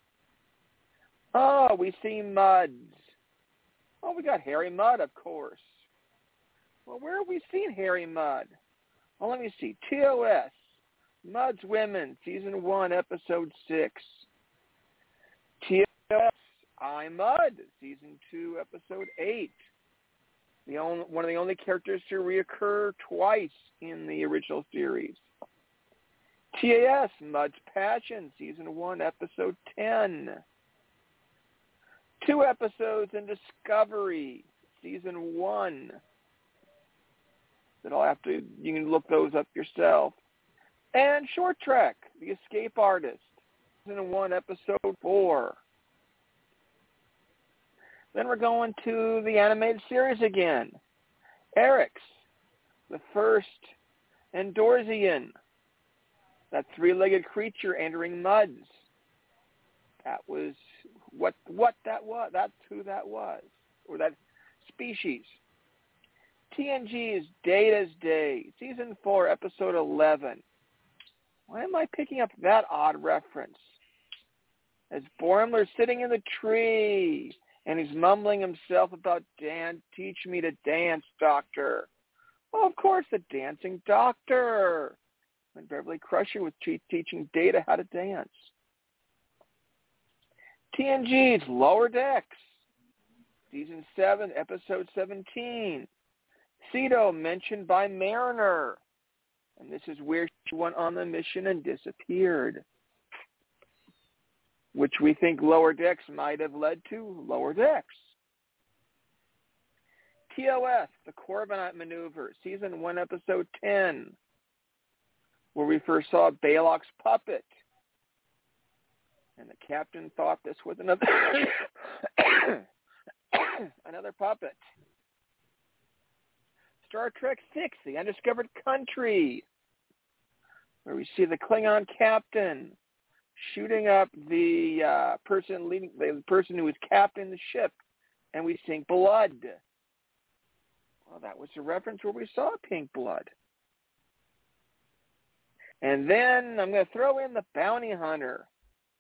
Oh, we see Muds. Oh, we got Harry Mudd, of course. Well, where have we seen Harry Mudd? Well, let me see. T O S, Mudd's Women, Season one, Episode six. T O S, I, Mudd, Season two, Episode eight. The only, one of the only characters to reoccur twice in the original series. T A S, Mudd's Passion, Season one, Episode ten. Two episodes in Discovery, Season one. That I'll have to, you can look those up yourself. And Short Trek, The Escape Artist, Season one, Episode four. Then we're going to the animated series again. Eric's, the first Endorsian, that three-legged creature entering Muds. That was what what that was. That's who that was, or that species. T N G's Data's Day, Season four, Episode eleven. Why am I picking up that odd reference? As Boimler's sitting in the tree, and he's mumbling himself about dance. Teach me to dance, Doctor. Well, of course, the dancing doctor. When Beverly Crusher was teaching Data how to dance. T N G's Lower Decks, Season seven, Episode seventeen. Cedo mentioned by Mariner. And this is where she went on the mission and disappeared, which we think Lower Decks might have led to Lower Decks. T O S, The Corbomite Maneuver, Season one, Episode ten, where we first saw Balok's puppet. And the captain thought this was another another puppet. Star Trek six, The Undiscovered Country, where we see the Klingon captain shooting up the uh, person leading the person who was captaining the ship, and we sink blood. Well, that was a reference where we saw pink blood. And then I'm going to throw in the Bounty Hunter.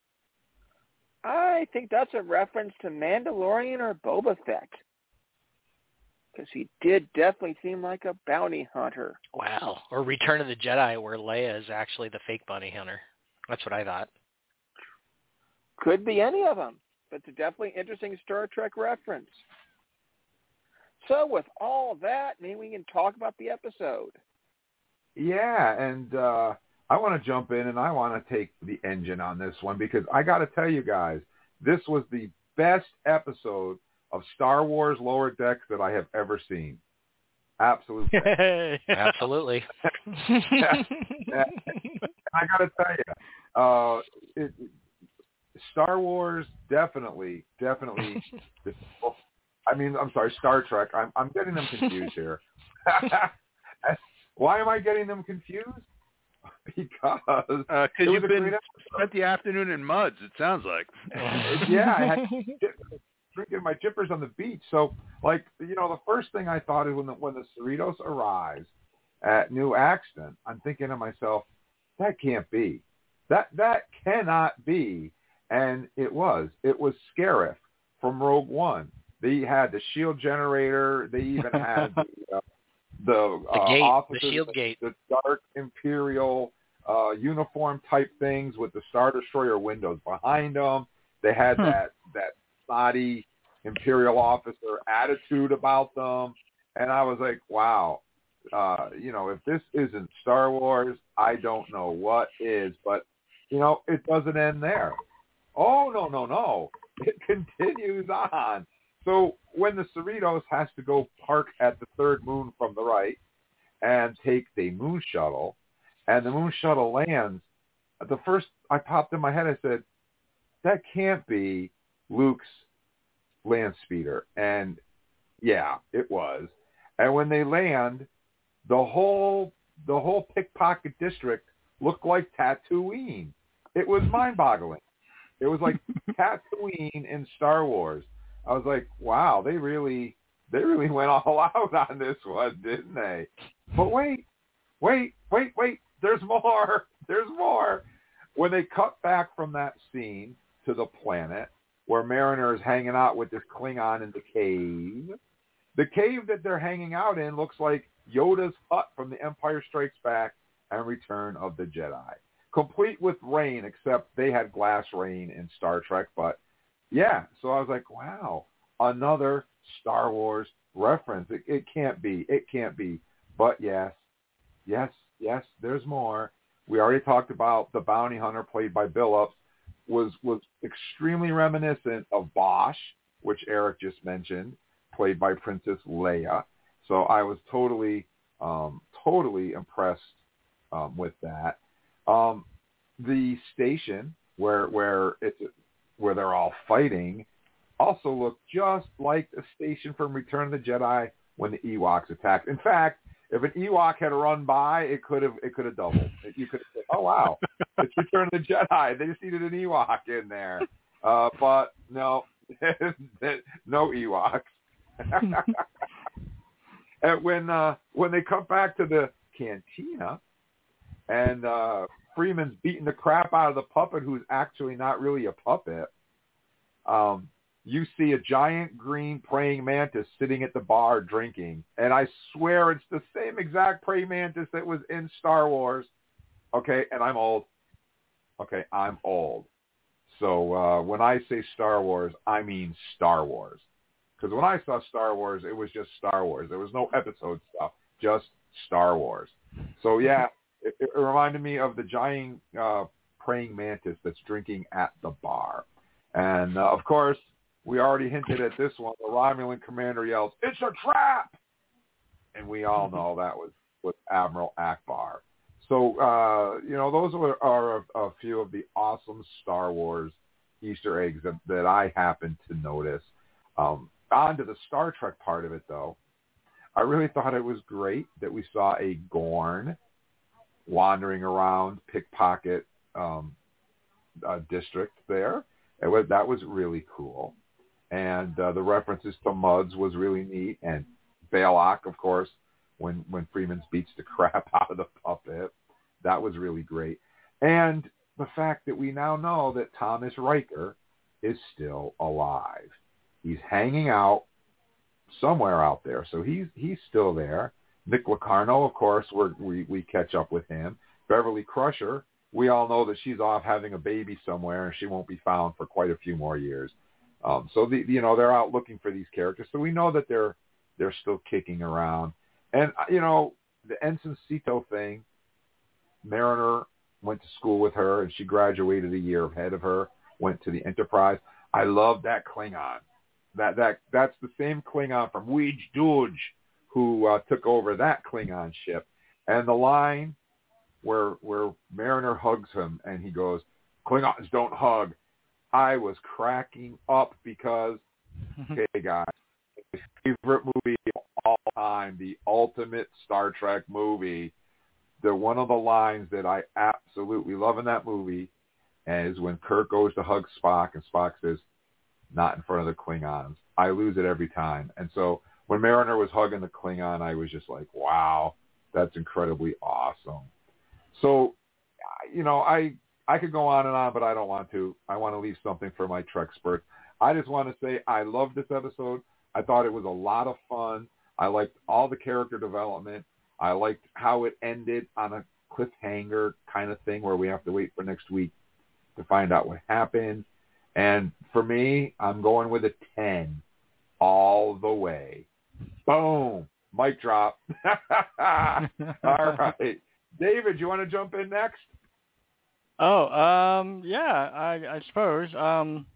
I think that's a reference to Mandalorian or Boba Fett, because he did definitely seem like a bounty hunter. Wow. Or Return of the Jedi, where Leia is actually the fake bounty hunter. That's what I thought. Could be any of them, but it's a definitely interesting Star Trek reference. So with all that, maybe we can talk about the episode. Yeah, and uh, I want to jump in and I want to take the engine on this one, because I got to tell you guys, this was the best episode of Star Wars Lower Decks that I have ever seen. Absolutely. Absolutely. yeah. Yeah. I got to tell you, uh, it, Star Wars definitely, definitely. I mean, I'm sorry, Star Trek. I'm, I'm getting them confused here. Why am I getting them confused? because uh, you've been spent the afternoon in muds. It sounds like. Yeah, I had drinking my chippers on the beach. So, like, you know, the first thing I thought is when the when the Cerritos arrives at New Axton, I'm thinking to myself, that can't be. That that cannot be. And it was. It was Scarif from Rogue One. They had the shield generator. They even had the, uh, the, the uh, gate, officers, the shield the, gate, the dark Imperial uh, uniform type things with the Star Destroyer windows behind them. They had hmm. that that snotty Imperial officer attitude about them, and I was like, wow, uh, you know, if this isn't Star Wars, I don't know what is. But you know, it doesn't end there. Oh, no, no, no. It continues on. So when the Cerritos has to go park at the third moon from the right and take the moon shuttle, and the moon shuttle lands, the first I popped in my head, I said, that can't be Luke's land speeder. And yeah, it was. And when they land, the whole the whole pickpocket district looked like Tatooine. It was mind-boggling. It was like Tatooine in Star Wars. I was like, wow, they really, they really went all out on this one, didn't they? But wait, wait, wait, wait. There's more. There's more. When they cut back from that scene to the planet where Mariner is hanging out with this Klingon in the cave, the cave that they're hanging out in looks like Yoda's hut from The Empire Strikes Back and Return of the Jedi. Complete with rain, except they had glass rain in Star Trek. But yeah, so I was like, wow, another Star Wars reference. It, it can't be. It can't be. But yes, yes, yes, there's more. We already talked about the bounty hunter played by Billups was, was extremely reminiscent of Bosch, which Eric just mentioned, played by Princess Leia. So I was totally, um, totally impressed um, with that. Um, the station where where it's where they're all fighting also looked just like a station from Return of the Jedi when the Ewoks attacked. In fact, if an Ewok had run by, it could have it could have doubled. You could have said, "Oh wow, it's Return of the Jedi." They just needed an Ewok in there, uh, but no, no Ewoks. And when uh, when they come back to the cantina. And uh, Freeman's beating the crap out of the puppet, who's actually not really a puppet. Um, you see a giant green praying mantis sitting at the bar drinking. And I swear it's the same exact praying mantis that was in Star Wars. Okay, and I'm old. Okay, I'm old. So uh, when I say Star Wars, I mean Star Wars. Because when I saw Star Wars, it was just Star Wars. There was no episode stuff, just Star Wars. So yeah. It, it reminded me of the giant uh, praying mantis that's drinking at the bar. And, uh, of course, we already hinted at this one. The Romulan commander yells, "It's a trap!" And we all know that was, was Admiral Akbar. So, uh, you know, those are, are a, a few of the awesome Star Wars Easter eggs that, that I happened to notice. Um, on to the Star Trek part of it, though. I really thought it was great that we saw a Gorn wandering around pickpocket um, uh, district there. It was, that was really cool. And uh, the references to Muds was really neat. And Balok, of course, when, when Freeman beats the crap out of the puppet, that was really great. And the fact that we now know that Thomas Riker is still alive. He's hanging out somewhere out there. So he's he's still there. Nick Locarno, of course, we're, we we catch up with him. Beverly Crusher, we all know that she's off having a baby somewhere, and she won't be found for quite a few more years. Um, so the you know they're out looking for these characters. So we know that they're they're still kicking around. And you know the Ensign Sito thing. Mariner went to school with her, and she graduated a year ahead of her. Went to the Enterprise. I love that Klingon. That that that's the same Klingon from Ouij Doj, who uh, took over that Klingon ship. And the line where where Mariner hugs him and he goes, "Klingons don't hug." I was cracking up because, okay, guys, my favorite movie of all time, the ultimate Star Trek movie, the one of the lines that I absolutely love in that movie is when Kirk goes to hug Spock and Spock says, "Not in front of the Klingons." I lose it every time. And so when Mariner was hugging the Klingon, I was just like, wow, that's incredibly awesome. So, you know, I I could go on and on, but I don't want to. I want to leave something for my Trek spurt. I just want to say I love this episode. I thought it was a lot of fun. I liked all the character development. I liked how it ended on a cliffhanger kind of thing where we have to wait for next week to find out what happened. And for me, I'm going with a ten all the way. Boom. Mic drop. All right. David, you want to jump in next? Oh, um, yeah, I, I suppose. Um,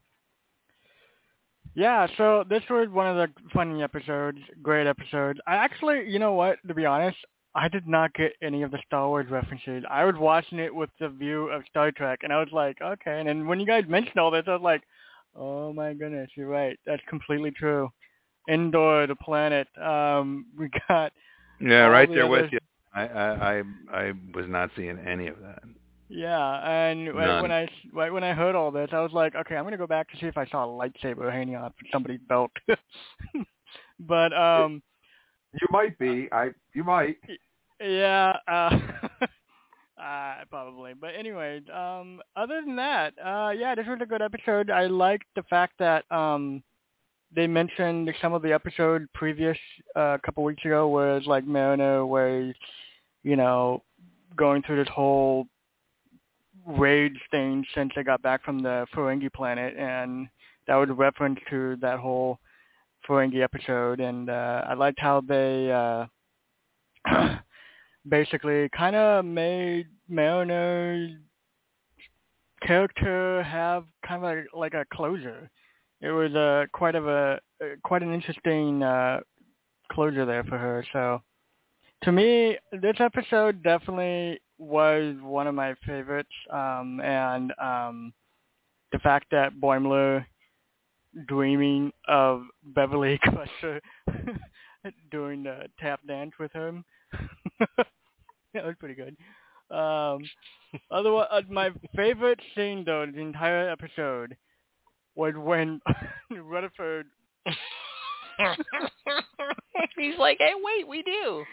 yeah, so this was one of the funny episodes, great episodes. I actually, you know what, to be honest, I did not get any of the Star Wars references. I was watching it with the view of Star Trek, and I was like, okay. And then when you guys mentioned all this, I was like, oh my goodness, you're right. That's completely true. Endor, the planet. Um, we got yeah, right the there other... with you. I, I I I was not seeing any of that. Yeah, and right None. when I right when I heard all this, I was like, okay, I'm gonna go back to see if I saw a lightsaber hanging off somebody's belt. But um, you might be. I you might. Yeah, uh, uh, probably. But anyway, um, other than that, uh, yeah, this was a good episode. I liked the fact that um, they mentioned some of the episode previous uh, a couple weeks ago, where it's like Mariner, where he's, you know, going through this whole rage thing since they got back from the Ferengi planet, and that was a reference to that whole Ferengi episode. And uh, I liked how they uh, basically kind of made Mariner's character have kind of like, like a closure. It was a quite of a quite an interesting uh, closure there for her. So to me, this episode definitely was one of my favorites, um, and um, the fact that Boimler dreaming of Beverly Crusher doing the tap dance with him, that was pretty good. Um, otherwise, uh, my favorite scene though, the entire episode, was when Rutherford. He's like, hey, wait, we do.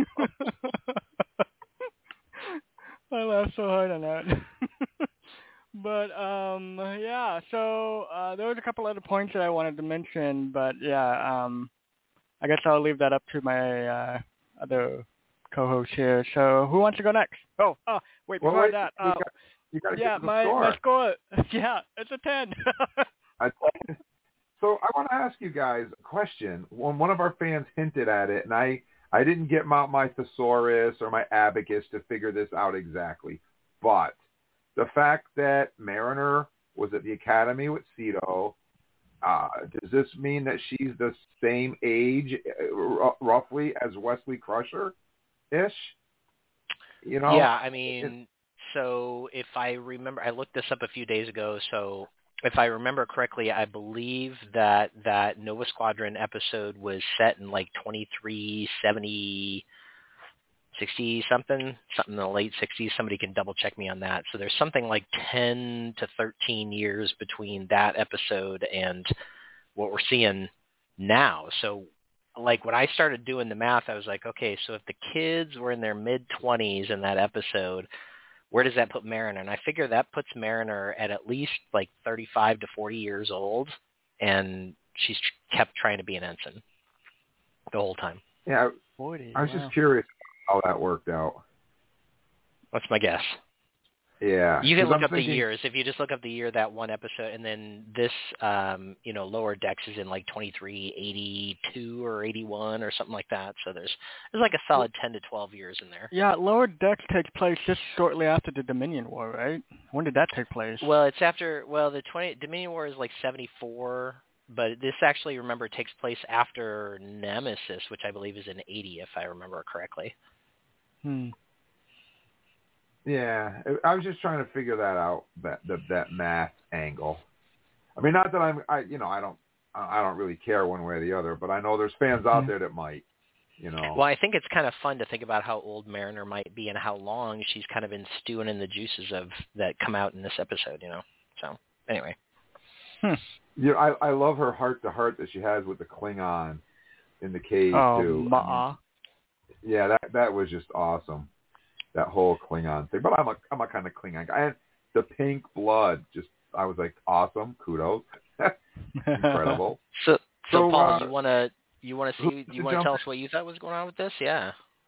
I laughed so hard on that. But, um, yeah, so uh, there was a couple other points that I wanted to mention, but, yeah, um, I guess I'll leave that up to my uh, other co-host here. So who wants to go next? Oh, oh wait, before well, wait, that, uh, got, you gotta yeah, get the my, score. my score, yeah, it's a ten. I, so I want to ask you guys a question. When one of our fans hinted at it, and I, I didn't get out my thesaurus or my abacus to figure this out exactly, but the fact that Mariner was at the academy with Sito, uh, does this mean that she's the same age, uh, r- roughly, as Wesley Crusher-ish? You know? Yeah, I mean, so if I remember, I looked this up a few days ago, so if I remember correctly, I believe that that Nova Squadron episode was set in like twenty-three seventy, sixty something, something in the late sixties. Somebody can double check me on that. So there's something like ten to thirteen years between that episode and what we're seeing now. So like when I started doing the math, I was like, okay, so if the kids were in their mid twenties in that episode, where does that put Mariner? And I figure that puts Mariner at at least like thirty-five to forty years old, and she's kept trying to be an ensign the whole time. Yeah, forty, I was wow. just curious how that worked out. That's my guess. Yeah. You can look I'm up thinking, the years. If you just look up the year, that one episode, and then this, um, you know, Lower Decks is in like twenty-three eighty-two or eighty-one or something like that. So there's there's like a solid ten to twelve years in there. Yeah, Lower Decks takes place just shortly after the Dominion War, right? When did that take place? Well, it's after, well, the twenty Dominion War is like seventy-four, but this actually, remember, takes place after Nemesis, which I believe is in eighty, if I remember correctly. Hmm. Yeah, I was just trying to figure that out, that that, that math angle. I mean, not that I'm, I you know, I don't, I don't really care one way or the other, but I know there's fans out there that might. you know. Well, I think it's kind of fun to think about how old Mariner might be and how long she's kind of been stewing in the juices of that come out in this episode, you know. So, anyway. Hmm. Yeah, I, I love her heart-to-heart that she has with the Klingon in the cave, oh, too. Ma. I mean, yeah, that that was just awesome, that whole Klingon thing. But I'm a, I'm a kind of Klingon guy. And the pink blood, just, I was like, awesome, kudos. Incredible. So, so, So, Paul, uh, you want to you want to see who- you to want to jump- tell us what you thought was going on with this? Yeah.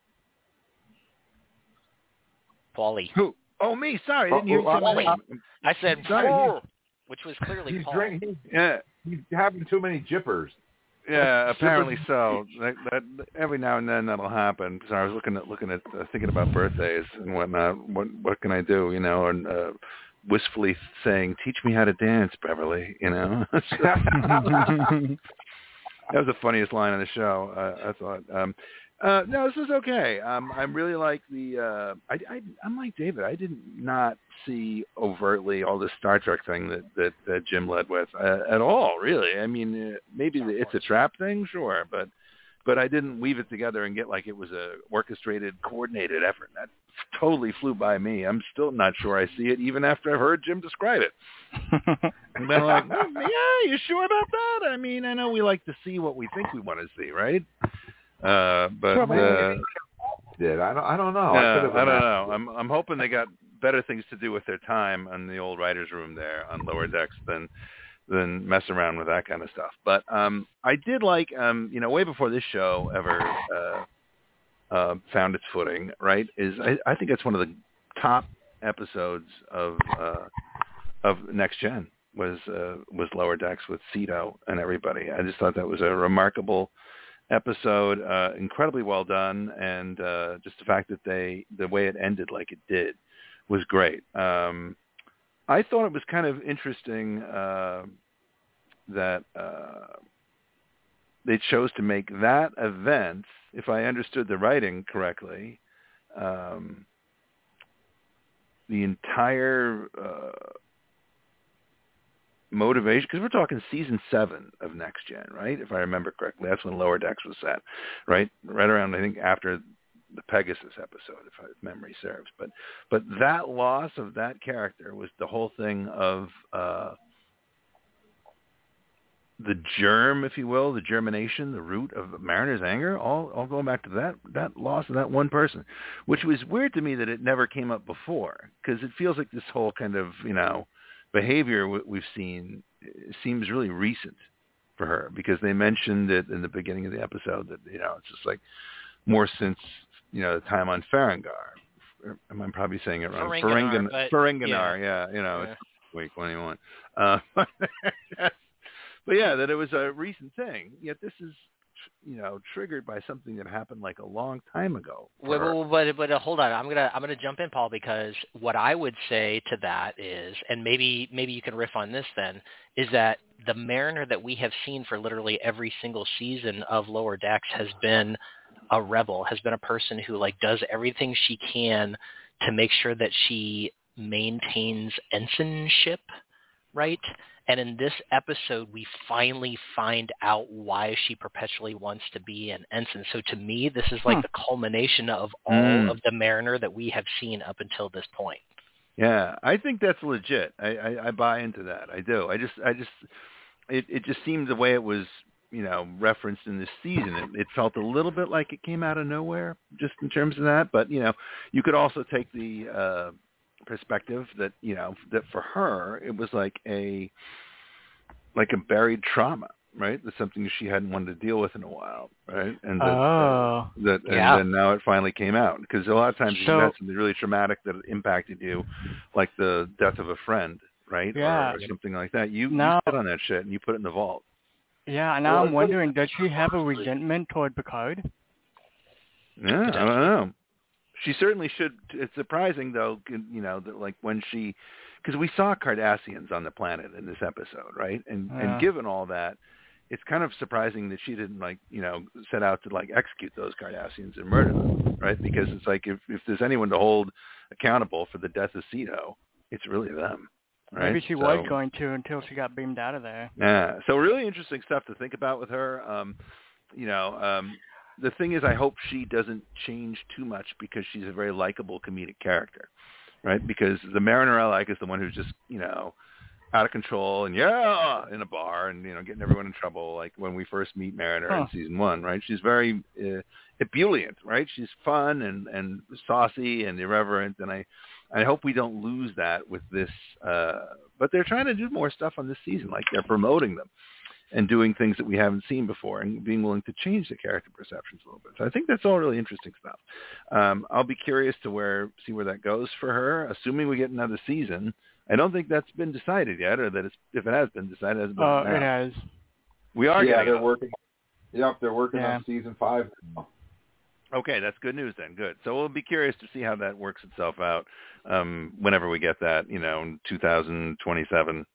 Paulie. Who? Oh, me. Sorry, I didn't hear you Oh, say my Paulie. name. I said, Sorry, "Oh," which was clearly He's Paul. drinking. He's, Yeah. he's having too many jippers. Yeah, apparently so. That, that every now and then that'll happen. So I was looking at looking at uh, thinking about birthdays and whatnot. What what can I do? You know, and uh, wistfully saying, "Teach me how to dance, Beverly." You know, that was the funniest line on the show. Uh, I thought. Um, uh, no, this was okay. Um, I really like the. Uh, I, I I'm like David. I did not see overtly all this Star Trek thing that that, that Jim led with uh, at all. Really, I mean, uh, maybe the it's a trap thing, sure, but but I didn't weave it together and get like it was a orchestrated, coordinated effort. That totally flew by me. I'm still not sure I see it, even after I've heard Jim describe it. And then I'm like, well, yeah, you sure about that? I mean, I know we like to see what we think we want to see, right? Uh, but uh, Did I don't I don't know. no, I, could have I don't imagined. know. I'm I'm hoping they got better things to do with their time in the old writers' room there on Lower Decks than than mess around with that kind of stuff. But um, I did like um, you know, way before this show ever uh, uh, found its footing. Right? Is I, I think it's one of the top episodes of uh, of Next Gen was uh, was Lower Decks with Cito and everybody. I just thought that was a remarkable episode, uh, incredibly well done, and uh, just the fact that they, the way it ended like it did, was great. Um, I thought it was kind of interesting uh, that uh, they chose to make that event, if I understood the writing correctly, um, the entire uh, motivation, because we're talking season seven of Next Gen, right? If I remember correctly, that's when Lower Decks was set, right? Right around, I think, after the Pegasus episode, if, I, if memory serves. But but that loss of that character was the whole thing of uh, the germ, if you will, the germination, the root of Mariner's anger, all all going back to that that loss of that one person, which was weird to me that it never came up before, because it feels like this whole kind of, you know, behavior we've seen seems really recent for her, because they mentioned it in the beginning of the episode that, you know, it's just like more since, you know, the time on Ferengar. Am I probably saying it wrong? Ferenginar, but, Ferenginar, yeah. yeah, you know, yeah. it's week when you want. Uh, but yeah, that it was a recent thing. Yet this is, you know, triggered by something that happened like a long time ago. Wait, but, but but uh, hold on, I'm gonna I'm gonna jump in, Paul, because what I would say to that is, and maybe maybe you can riff on this then, is that the Mariner that we have seen for literally every single season of Lower Decks has been a rebel, has been a person who like does everything she can to make sure that she maintains ensignship, right? And in this episode, we finally find out why she perpetually wants to be an ensign. So to me, this is like hmm. the culmination of all mm. of the Mariner that we have seen up until this point. Yeah, I think that's legit. I, I, I buy into that. I do. I just, I just, it, it just seemed the way it was, you know, referenced in this season. It, it felt a little bit like it came out of nowhere, just in terms of that. But you know, you could also take the uh, perspective that, you know, that for her it was like a like a buried trauma, right? That's something she hadn't wanted to deal with in a while, right? And that, oh, uh, that and yeah. then now it finally came out, because a lot of times so, you've had something really traumatic that impacted you, like the death of a friend, right? Yeah. Or, or something like that. You, now, you sit on that shit and you put it in the vault. Yeah, and now well, I'm wondering, does she have a resentment toward Picard? Yeah, I don't know. She certainly should. It's surprising, though, you know, that like when she, because we saw Cardassians on the planet in this episode, right? And yeah. and given all that, it's kind of surprising that she didn't, like, you know, set out to like execute those Cardassians and murder them, right? Because it's like if if there's anyone to hold accountable for the death of Cito, it's really them. Right? Maybe she so, was going to until she got beamed out of there. Yeah. So really interesting stuff to think about with her. Um, you know, um, the thing is, I hope she doesn't change too much because she's a very likable comedic character, right? Because the Mariner I like is the one who's just, you know, out of control and yeah, in a bar and, you know, getting everyone in trouble. Like when we first meet Mariner huh. in season one, right? She's very uh, ebullient, right? She's fun and, and saucy and irreverent. And I, I hope we don't lose that with this. Uh, but they're trying to do more stuff on this season. Like they're promoting them and doing things that we haven't seen before and being willing to change the character perceptions a little bit. So I think that's all really interesting stuff. Um, I'll be curious to where see where that goes for her, assuming we get another season. I don't think that's been decided yet, or that it's, if it has been decided, it hasn't been. Oh, uh, it has. We are yeah, getting they're working. Yep, they're working yeah. on season five now. Okay, that's good news then. Good. So we'll be curious to see how that works itself out um, whenever we get that, you know, in two thousand twenty-seven.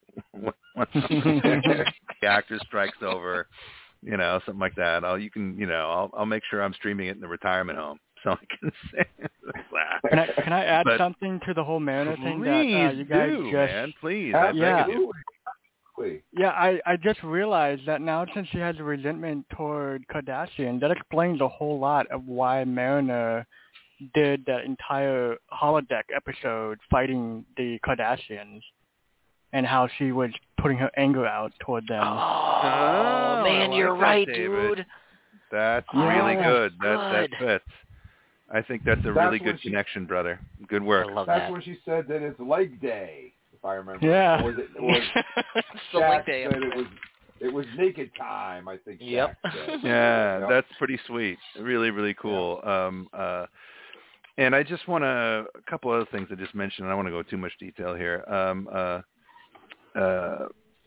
The actor strikes over, you know, something like that. I'll you can you know I'll I'll make sure I'm streaming it in the retirement home so I can say that. Can I can I add but something to the whole Mariner thing that uh, you do, guys just man, please, uh, I yeah. beg of you. Yeah, I, I just realized that now since she has a resentment toward Kardashian, that explains a whole lot of why Mariner did that entire holodeck episode fighting the Kardashians and how she was putting her anger out toward them. Oh, oh man, like you're that, right, David. dude. That's yeah, really good. good. That that fits. I think that's a that's really good she, connection, brother. Good work. I love that's that. when she said that it's leg day, if I remember. Yeah. Or was it, was it's the Shaq leg day. said it was it was naked time, I think. Yep. Shaq said. Yeah, yep. that's pretty sweet. Really, really cool. Yeah. Um, uh, and I just want to a couple other things I just mentioned. I don't want to go too much detail here. Um, uh, uh,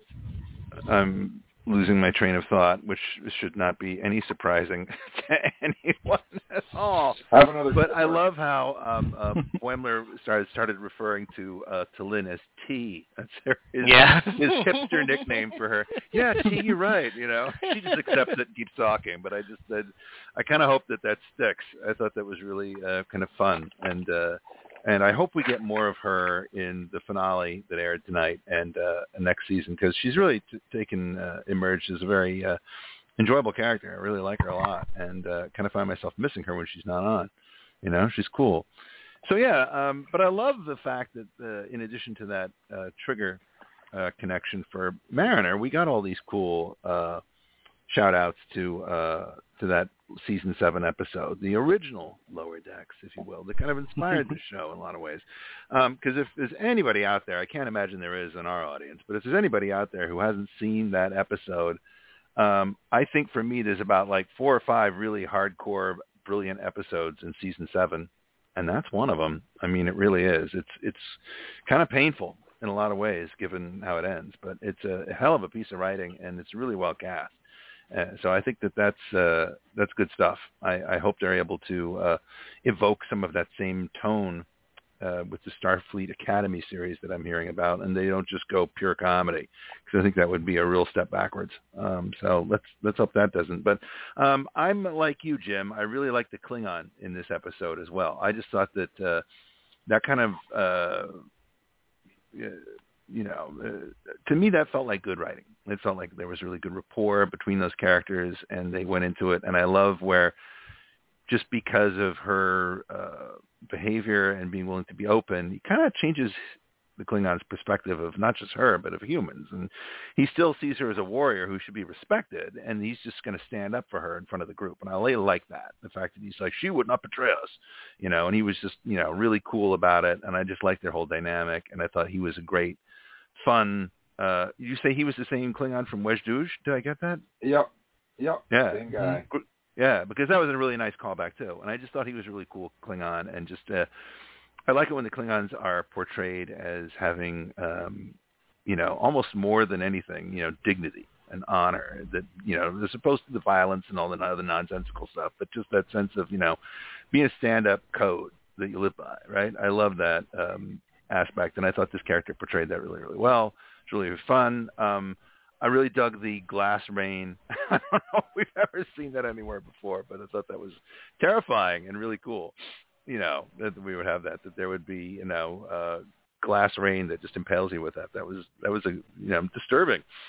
I'm losing my train of thought, which should not be any surprising to anyone at all. Have another but I love how um, uh, Boimler started started referring to uh, to Lynn as T. That's her, his, yeah. his hipster nickname for her. Yeah, T, you're right. You know, she just accepts it and keeps talking. But I just I, I kind of hope that that sticks. I thought that was really uh, kind of fun, and uh, and I hope we get more of her in the finale that aired tonight and uh, next season because she's really t- taken uh, emerged as a very uh, enjoyable character. I really like her a lot, and uh, kind of find myself missing her when she's not on. You know, she's cool. So yeah, um, but I love the fact that uh, in addition to that uh, trigger uh, connection for Mariner, we got all these cool uh, shout outs to uh, to that season seven episode, the original Lower Decks, if you will, that kind of inspired the show in a lot of ways. Because um, if there's anybody out there, I can't imagine there is in our audience, but if there's anybody out there who hasn't seen that episode, um, I think for me there's about like four or five really hardcore, brilliant episodes in season seven, and that's one of them. I mean, it really is. It's it's kind of painful in a lot of ways, given how it ends, but it's a hell of a piece of writing, and it's really well cast. Uh, so I think that that's uh, that's good stuff. I, I hope they're able to uh, evoke some of that same tone uh, with the Starfleet Academy series that I'm hearing about, and they don't just go pure comedy, because I think that would be a real step backwards. Um, so let's let's hope that doesn't. But um, I'm like you, Jim. I really like the Klingon in this episode as well. I just thought that uh, that kind of uh, you know, uh, to me that felt like good writing. It felt like there was really good rapport between those characters, and they went into it. And I love where, just because of her uh, behavior and being willing to be open, it kind of changes the Klingon's perspective of not just her, but of humans. And he still sees her as a warrior who should be respected, and he's just going to stand up for her in front of the group. And I really like that, the fact that he's like, she would not betray us, you know, and he was just, you know, really cool about it. And I just liked their whole dynamic, and I thought he was a great, fun, uh, did you say he was the same Klingon from Weshdouj? Did I get that? Yep. Yep. Yeah. Same guy. Yeah, because that was a really nice callback too. And I just thought he was a really cool Klingon, and just, uh, I like it when the Klingons are portrayed as having, um, you know, almost more than anything, you know, dignity and honor. That, you know, they're supposed to the violence and all the other nonsensical stuff, but just that sense of, you know, being a stand-up code that you live by, right? I love that um, aspect, and I thought this character portrayed that really, really well. It's really fun. Um, I really dug the glass rain. I don't know if we've ever seen that anywhere before, but I thought that was terrifying and really cool. You know, that we would have that, that there would be, you know, uh, glass rain that just impales you with that. That was, that was a, you know, disturbing.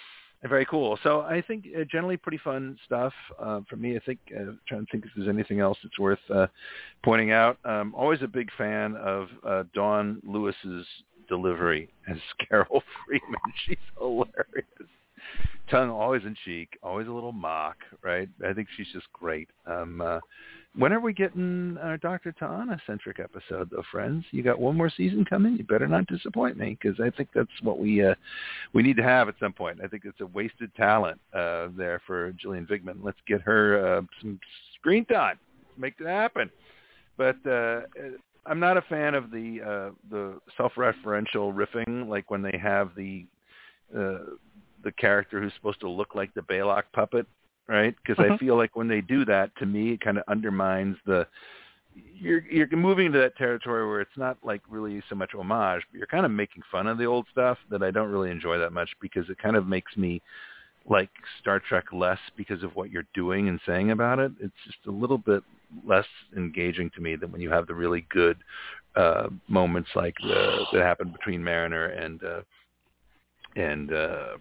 Very cool. So I think uh, generally pretty fun stuff uh, for me. I think uh, trying to think if there's anything else that's worth uh, pointing out. Um, always a big fan of uh, Dawn Lewis's delivery as Carol Freeman. She's hilarious. Tongue always in cheek, always a little mock, right? I think she's just great. Um, uh, when are we getting our Doctor Ta'ana-centric episode, though, friends? You got one more season coming? You better not disappoint me, because I think that's what we uh, we need to have at some point. I think it's a wasted talent uh, there for Gillian Vigman. Let's get her uh, some screen time. Make it happen. But uh, I'm not a fan of the uh, the self-referential riffing, like when they have the uh, the character who's supposed to look like the Baylock puppet, right? Because mm-hmm. I feel like when they do that, to me, it kind of undermines the. You're you're moving into that territory where it's not like really so much homage, but you're kind of making fun of the old stuff that I don't really enjoy that much, because it kind of makes me like Star Trek less because of what you're doing and saying about it. It's just a little bit less engaging to me than when you have the really good uh, moments like the, that happened between Mariner and uh, and uh,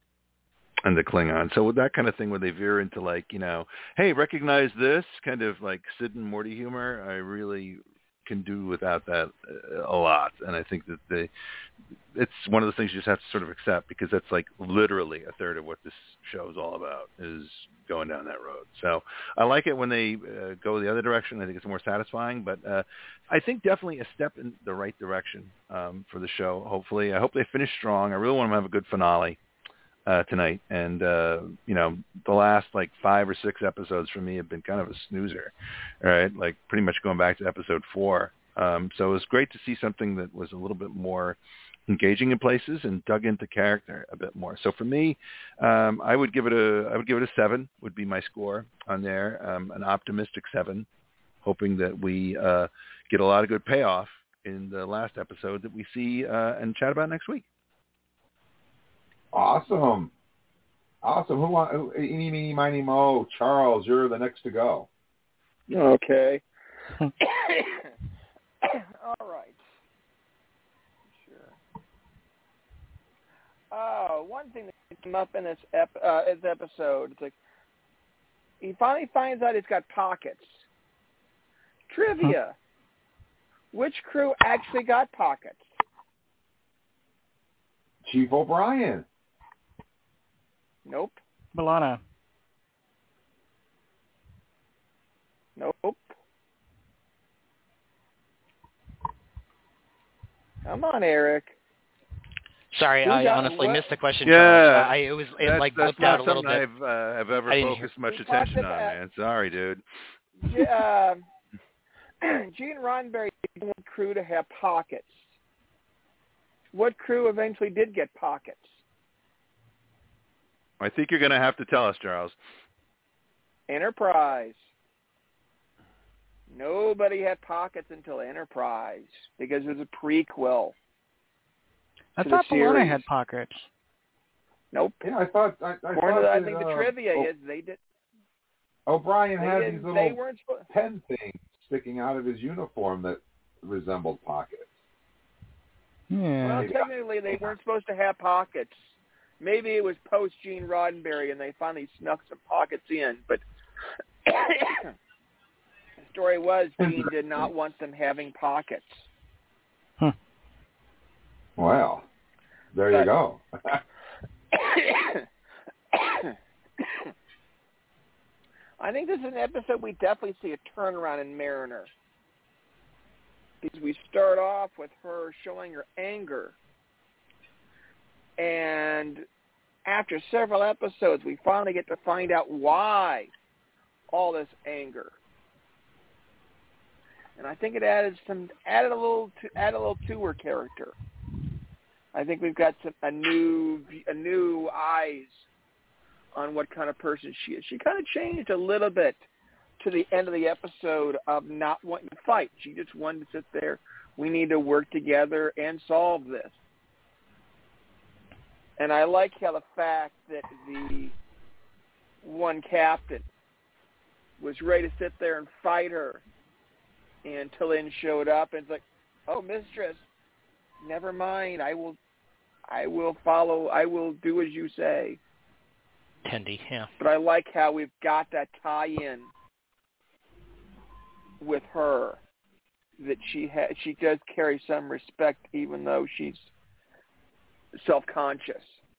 and the Klingon. So with that kind of thing, where they veer into like, you know, hey, recognize this kind of like Sid and Morty humor, I really can do without that a lot. And I think that they, it's one of the things you just have to sort of accept, because that's like literally a third of what this show is all about, is going down that road. So I like it when they uh, go the other direction. I think it's more satisfying, but uh, I think definitely a step in the right direction um, for the show. Hopefully, I hope they finish strong. I really want them to have a good finale Uh, tonight, and uh, you know, the last like five or six episodes for me have been kind of a snoozer, right? Like pretty much going back to episode four. Um, so it was great to see something that was a little bit more engaging in places and dug into character a bit more. So for me, um, I would give it a I would give it a seven. Would be my score on there, um, an optimistic seven, hoping that we uh, get a lot of good payoff in the last episode that we see uh, and chat about next week. Awesome. Awesome. Who want, who, eeny, meeny, miny, mo. Charles, you're the next to go. Okay. All right. Sure. Uh, one thing that came up in this, ep- uh, this episode, it's like, he finally finds out he's got pockets. Trivia. Huh? Which crew actually got pockets? Chief O'Brien. Nope. B'Elanna. Nope. Come on, Eric. Sorry, Who I got honestly what? missed the question. Yeah, Charles. I, it was it that's, like that's blipped out a not little something bit. I've, uh, I've ever I didn't focused hear. much We attention on, about, man. Sorry, dude. Uh, Gene Roddenberry didn't want crew to have pockets. What crew eventually did get pockets? I think you're going to have to tell us, Charles. Enterprise. Nobody had pockets until Enterprise, because it was a prequel. I to thought the B'Elanna series. had pockets. Nope. Yeah, I thought. I, I, According thought to, I that, think uh, the trivia o- is they did. O'Brien They, had didn't, these little they weren't supposed. pen things sticking out of his uniform that resembled pockets. Yeah. Well, technically, they weren't supposed to have pockets. Maybe it was post Gene Roddenberry, and they finally snuck some pockets in. But the story was Gene did not want them having pockets. Huh. Well, there But, you go. I think this is an episode we definitely see a turnaround in Mariner. Because we start off with her showing her anger. And after several episodes, we finally get to find out why all this anger. And I think it added some, added a little, to, added a little to her character. I think we've got some, a new, a new eyes on what kind of person she is. She kind of changed a little bit to the end of the episode of not wanting to fight. She just wanted to sit there. We need to work together and solve this. And I like how the fact that the one captain was ready to sit there and fight her and Tillin showed up and it's like, oh, mistress, never mind. I will, I will follow. I will do as you say. Tendi, yeah. But I like how we've got that tie-in with her, that she ha- she does carry some respect even though she's self-conscious.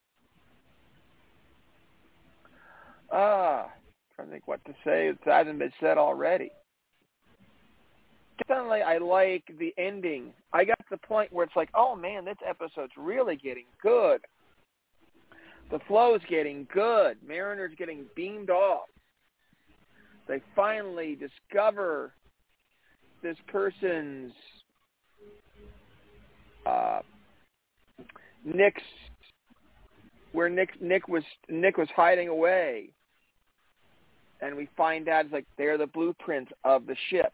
Ah, trying to think what to say. It hasn't been said already. Definitely, I like the ending. I got to the point where it's like, oh man, this episode's really getting good. The flow's getting good. Mariner's getting beamed off. They finally discover this person's uh, Nick's where Nick Nick was Nick was hiding away, and we find out it's like they're the blueprints of the ship.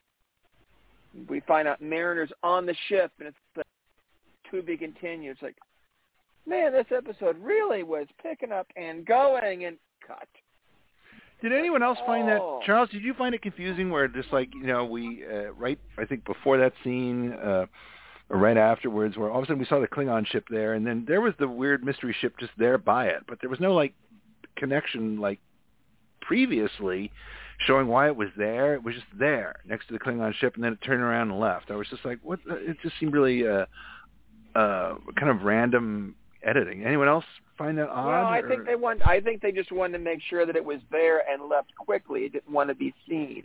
We find out Mariner's on the ship, and it's like, to be continued. It's like, man, this episode really was picking up and going, and cut. Did anyone else find that, Oh. Charles? Did you find it confusing where just like you know we uh, right I think before that scene uh, or right afterwards where all of a sudden we saw the Klingon ship there, and then there was the weird mystery ship just there by it, but there was no like connection like previously showing why it was there. It was just there next to the Klingon ship, and then it turned around and left. I was just like, what? It just seemed really uh, uh, kind of random editing. Anyone else find that odd? Well, I or? think they want. I think they just wanted to make sure that it was there and left quickly. It didn't want to be seen.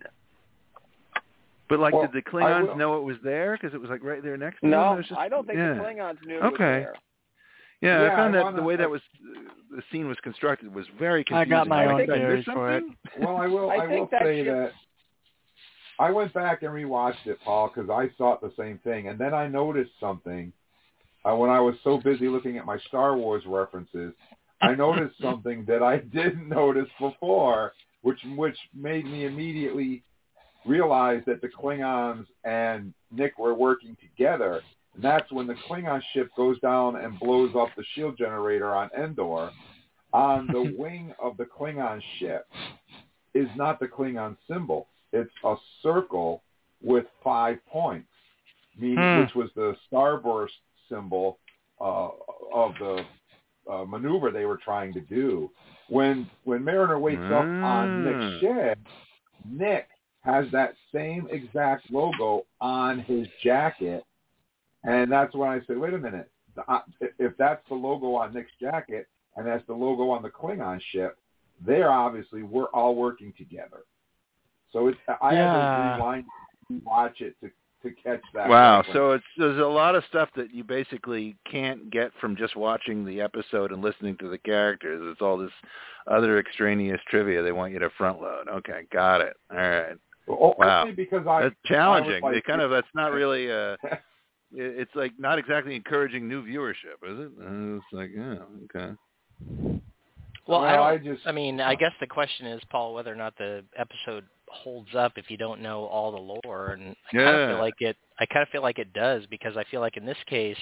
But like, Well, did the I Klingons will- know it was there because it was like right there next to them? No, It was just, I don't think yeah. the Klingons knew it Okay. was there. Yeah, Yeah, I found I that wanna- the way I- that was the scene was constructed was very I confusing. got my I own was like, theories "There's for it." something?" Well, I will. I I, will think that say ship- that I went back and rewatched it, Paul, because I thought the same thing, and then I noticed something uh, when I was so busy looking at my Star Wars references. I noticed something that I didn't notice before, which which made me immediately realize that the Klingons and Nick were working together. And that's when the Klingon ship goes down and blows up the shield generator on Endor. On the wing of the Klingon ship is not the Klingon symbol. It's a circle with five points, meaning, Hmm. which was the starburst symbol uh, of the uh, maneuver they were trying to do. When when Mariner wakes up on Nick's ship, Nick has that same exact logo on his jacket. And that's when I said, wait a minute, if that's the logo on Nick's jacket and that's the logo on the Klingon ship, they're obviously, we're all working together. So it's, I Yeah. had to rewind and watch it to, to catch that. Wow, reference. so it's there's a lot of stuff that you basically can't get from just watching the episode and listening to the characters. It's all this other extraneous trivia they want you to front load. Okay, got it. All right. Well, Wow. only because I, That's challenging. I was like, They kind of that's not really uh it's like not exactly encouraging new viewership, is it? Uh, it's like, yeah, okay. Well, I, Well, don't, I just- I mean, I guess the question is, Paul, whether or not the episode holds up if you don't know all the lore, and I kind of Yeah. feel like it. I kind of feel like it does, because I feel like in this case,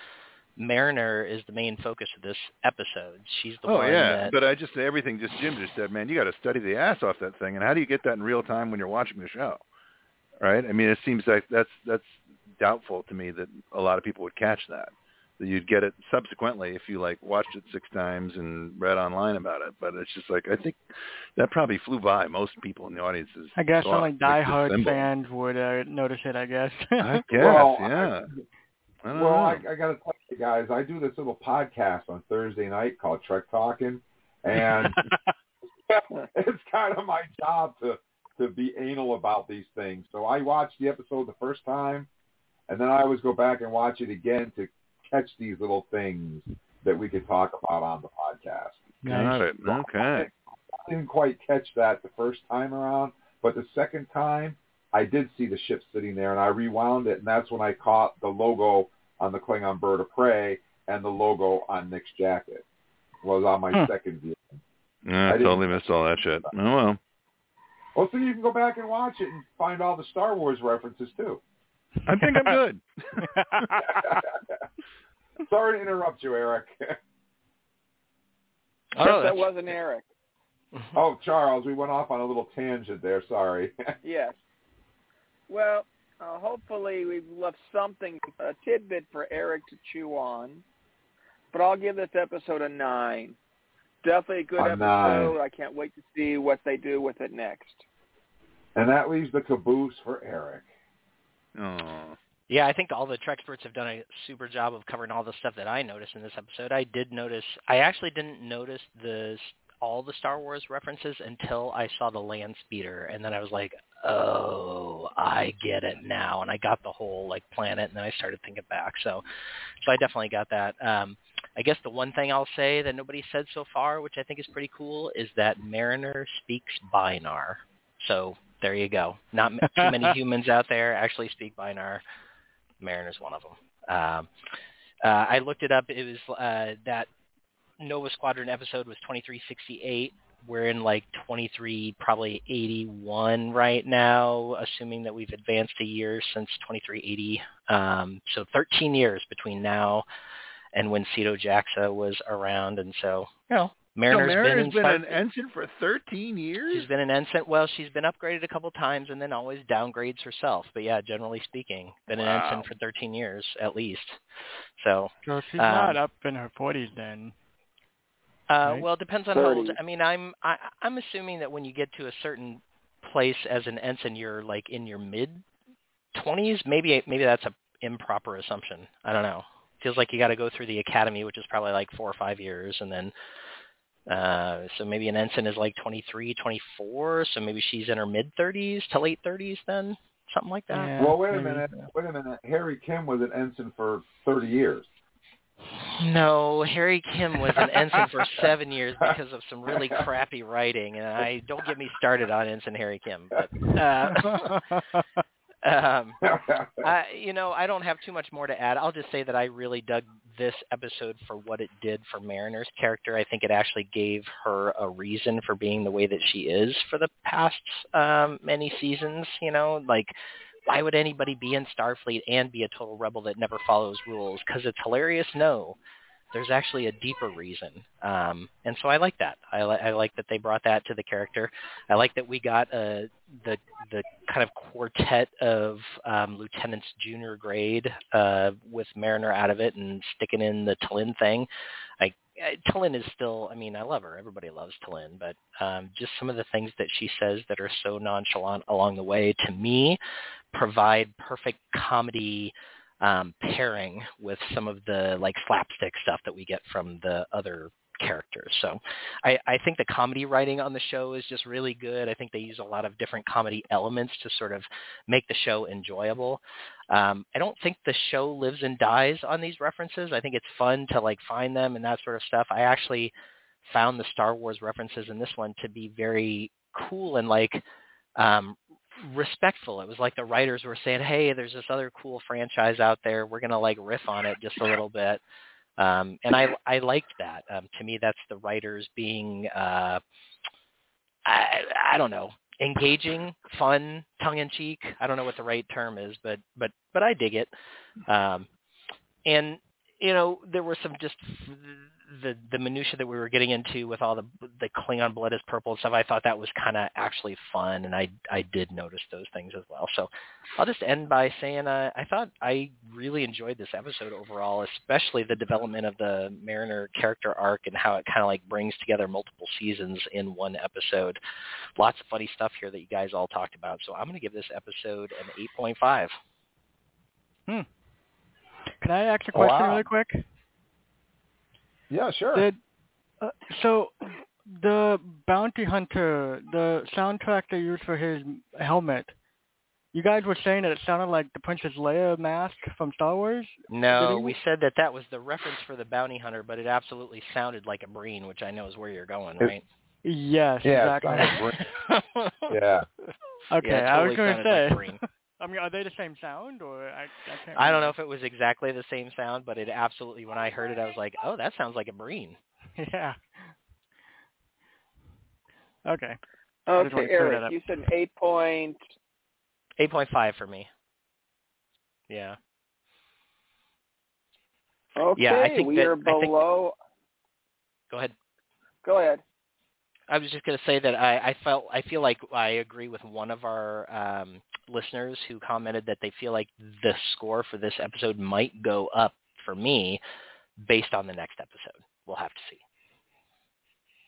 Mariner is the main focus of this episode. She's the Oh one yeah, that. but I just everything just Jim just said, man, you got to study the ass off that thing, and how do you get that in real time when you're watching the show? Right? I mean, it seems like that's that's doubtful to me that a lot of people would catch that. That you'd get it subsequently if you like watched it six times and read online about it. But it's just like I think that probably flew by most people in the audience. I guess thought, only like, this diehard symbol. fans would uh, notice it, I guess. I guess, Well, yeah. I don't Well, know. I, I got to tell you guys, I do this little podcast on Thursday night called Trek Talking, and it's kind of my job to to be anal about these things. So I watched the episode the first time, and then I always go back and watch it again to catch these little things that we could talk about on the podcast. Got it. Okay. I didn't quite catch that the first time around, but the second time, I did see the ship sitting there, and I rewound it, and that's when I caught the logo on the Klingon bird of prey and the logo on Nick's jacket. Was on my Hmm. second view. Yeah, I I didn't- totally missed all that shit. Oh well. Well, so you can go back and watch it and find all the Star Wars references too. I think I'm good. Sorry to interrupt you, Eric. Oh, that that's- wasn't Eric. Oh, Charles, we went off on a little tangent there. Sorry. Yes. Well, uh, hopefully we've left something, a tidbit for Eric to chew on. But I'll give this episode a nine. definitely a good A episode. nine. I can't wait to see what they do with it next. And that leaves the caboose for Eric. Oh. Yeah, I think all the Trexperts have done a super job of covering all the stuff that I noticed in this episode. I did notice, I actually didn't notice the all the Star Wars references until I saw the land speeder, and then I was like, oh, I get it now, and I got the whole like planet, and then I started thinking back. So, so I definitely got that. Um, I guess the one thing I'll say that nobody said so far, which I think is pretty cool, is that Mariner speaks Bainar. So there you go. Not m- too many humans out there actually speak Bainar. Mariner's one of them. Um, uh, I looked it up. It was uh, that Nova Squadron episode was twenty-three sixty-eight. We're in like twenty-three, probably eighty-one right now, assuming that we've advanced a year since twenty-three eighty. Um, so thirteen years between now and when Cito Jaxa was around. And so, you know, Mariner's, so Mariner's been, been, in been an ensign for thirteen years? She's been an ensign. Well, she's been upgraded a couple times and then always downgrades herself. But yeah, generally speaking, been an Wow. ensign for thirteen years at least. So, So she's um, not up in her forties then. Uh, Right? well, it depends on how old. thirty. I mean, I'm I, I'm assuming that when you get to a certain place as an ensign, you're like in your mid twenties. Maybe maybe that's a improper assumption. I don't know. Feels like you got to go through the academy, which is probably like four or five years, and then uh, so maybe an ensign is like twenty-three, twenty-four. So maybe she's in her mid thirties to late thirties then, something like that. Yeah, Well, wait a maybe. minute. Wait a minute. Harry Kim was an ensign for thirty years. No, Harry Kim was an ensign for seven years because of some really crappy writing, and I don't get me started on Ensign Harry Kim. But uh, um, I, you know, I don't have too much more to add. I'll just say that I really dug this episode for what it did for Mariner's character. I think it actually gave her a reason for being the way that she is for the past um, many seasons. You know, like. Why would anybody be in Starfleet and be a total rebel that never follows rules? Because it's hilarious? No. There's actually a deeper reason. Um, and so I like that. I, li- I like that they brought that to the character. I like that we got uh, the the kind of quartet of um, lieutenants junior grade uh, with Mariner out of it and sticking in the T'Lyn thing. I T'Lyn is still, I mean, I love her. Everybody loves T'Lyn, but um, just some of the things that she says that are so nonchalant along the way, to me, provide perfect comedy um, pairing with some of the like slapstick stuff that we get from the other characters. So I, I think the comedy writing on the show is just really good. I think they use a lot of different comedy elements to sort of make the show enjoyable. Um, I don't think the show lives and dies on these references. I think it's fun to like find them and that sort of stuff. I actually found the Star Wars references in this one to be very cool and like um, respectful. It was like the writers were saying, hey, there's this other cool franchise out there. We're going to like riff on it just a little bit. Um, and I, I liked that. Um, to me, that's the writers being, uh, I, I don't know, engaging, fun, tongue-in-cheek. I don't know what the right term is, but but but I dig it. Um, and you know, there were some just the the minutia that we were getting into with all the the Klingon blood is purple and stuff. I thought that was kind of actually fun, and I I did notice those things as well. So I'll just end by saying uh, I thought I really enjoyed this episode overall, especially the development of the Mariner character arc and how it kind of like brings together multiple seasons in one episode. Lots of funny stuff here that you guys all talked about. So I'm going to give this episode an eight point five. Hmm. Can I ask a question Wow. really quick? Yeah, sure. Did, uh, so the Bounty Hunter, the soundtrack they used for his helmet, you guys were saying that it sounded like the Princess Leia mask from Star Wars? No, Did he- we said that that was the reference for the bounty hunter, but it absolutely sounded like a Breen, which I know is where you're going, right? Yes, Yeah, it exactly. sounded Yeah. Okay, Yeah, it I was totally going to sounded say. like Breen. I mean, are they the same sound, or I, I can't. I don't know remember. if it was exactly the same sound, but it absolutely, when I heard it, I was like, oh, that sounds like a Breen. Yeah. Okay. I just wanted Okay, to clear that Eric, up. you said an eight point. eight point five for me. Yeah. Okay, Yeah, I think we that- are I think- below. Go ahead. Go ahead. I was just going to say that I, I felt I feel like I agree with one of our um, listeners who commented that they feel like the score for this episode might go up for me based on the next episode. We'll have to see.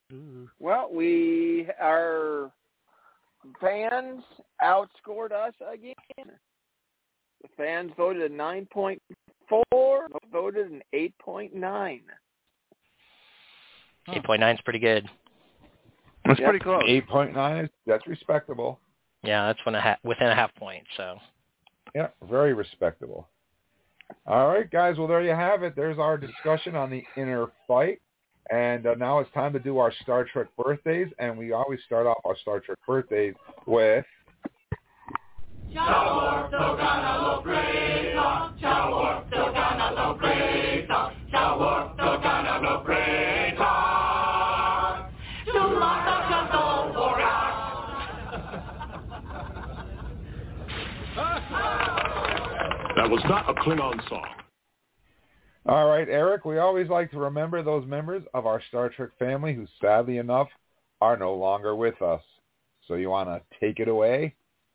Well, we our fans outscored us again. The fans voted a nine point four, voted an eight point nine. eight point nine is pretty good. That's Yep. pretty close. eight point nine is that's respectable. Yeah, that's when a ha- within a half point. So. Yeah, very respectable. All right, guys. Well, there you have it. There's our discussion on the inner fight. And uh, now it's time to do our Star Trek birthdays. And we always start off our Star Trek birthdays with... That was not a Klingon song. All right, Eric, we always like to remember those members of our Star Trek family who, sadly enough, are no longer with us. So you want to take it away?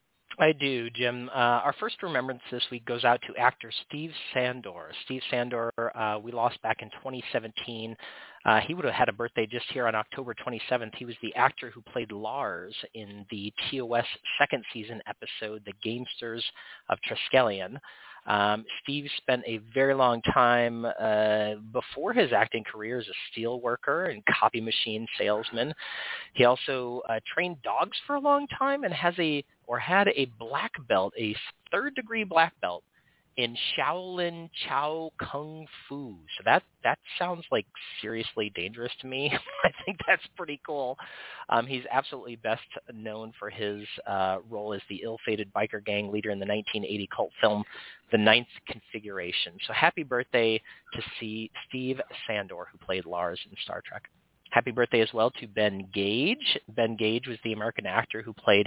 I do, Jim. Uh, our first remembrance this week goes out to actor Steve Sandor. Steve Sandor, uh, we lost back in twenty seventeen. Uh, he would have had a birthday just here on October twenty-seventh. He was the actor who played Lars in the T O S second season episode, The Gamesters of Triskelion. Um, Steve spent a very long time uh, before his acting career as a steel worker and copy machine salesman. He also uh, trained dogs for a long time and has a or had a black belt, a third degree black belt in Shaolin Chow Kung Fu. So that that sounds like seriously dangerous to me. I think that's pretty cool. Um, he's absolutely best known for his uh, role as the ill-fated biker gang leader in the nineteen eighty cult film The Ninth Configuration. So happy birthday to see Steve Sandor, who played Lars in Star Trek. Happy birthday as well to Ben Gage. Ben Gage was the American actor who played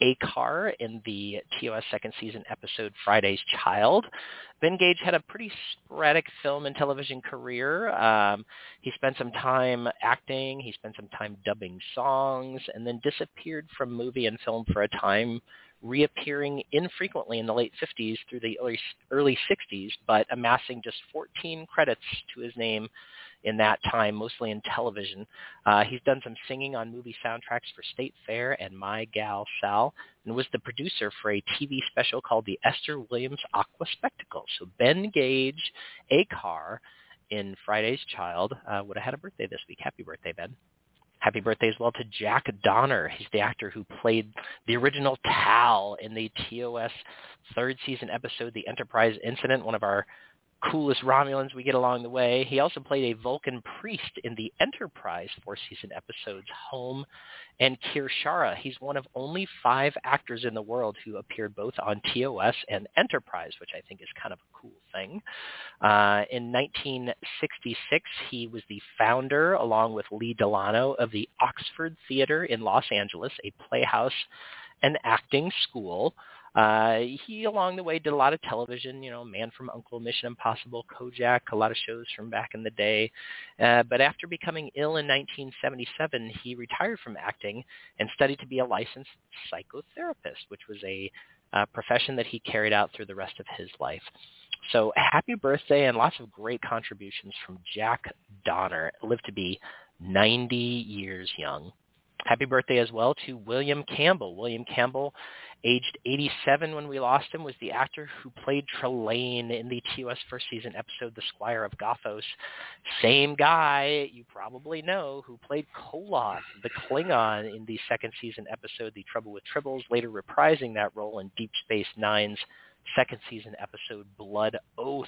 Akar in the T O S second season episode Friday's Child. Ben Gage had a pretty sporadic film and television career. Um, he spent some time acting. He spent some time dubbing songs and then disappeared from movie and film for a time, reappearing infrequently in the late fifties through the early, early sixties, but amassing just fourteen credits to his name in that time, mostly in television. Uh, he's done some singing on movie soundtracks for State Fair and My Gal Sal, and was the producer for a T V special called the Esther Williams Aqua Spectacle. So Ben Gage, Akar in Friday's Child, uh, would have had a birthday this week. Happy birthday, Ben. Happy birthday as well to Jack Donner. He's the actor who played the original Tal in the T O S third season episode, The Enterprise Incident, one of our coolest Romulans we get along the way. He also played a Vulcan priest in the Enterprise four-season episodes Home and Kirshara. He's one of only five actors in the world who appeared both on T O S and Enterprise, which I think is kind of a cool thing. Uh, in nineteen sixty-six, he was the founder, along with Lee Delano, of the Oxford Theater in Los Angeles, a playhouse and acting school. Uh, he, along the way, did a lot of television, you know, Man from U N C L E, Mission Impossible, Kojak, a lot of shows from back in the day. Uh, but after becoming ill in nineteen seventy-seven, he retired from acting and studied to be a licensed psychotherapist, which was a uh, profession that he carried out through the rest of his life. So happy birthday and lots of great contributions from Jack Donner. Lived to be ninety years young. Happy birthday as well to William Campbell. William Campbell, aged eighty-seven when we lost him, was the actor who played Trelane in the T O S first season episode The Squire of Gothos. Same guy you probably know who played Koloth, the Klingon, in the second season episode The Trouble with Tribbles, later reprising that role in Deep Space Nine's second season episode Blood Oath.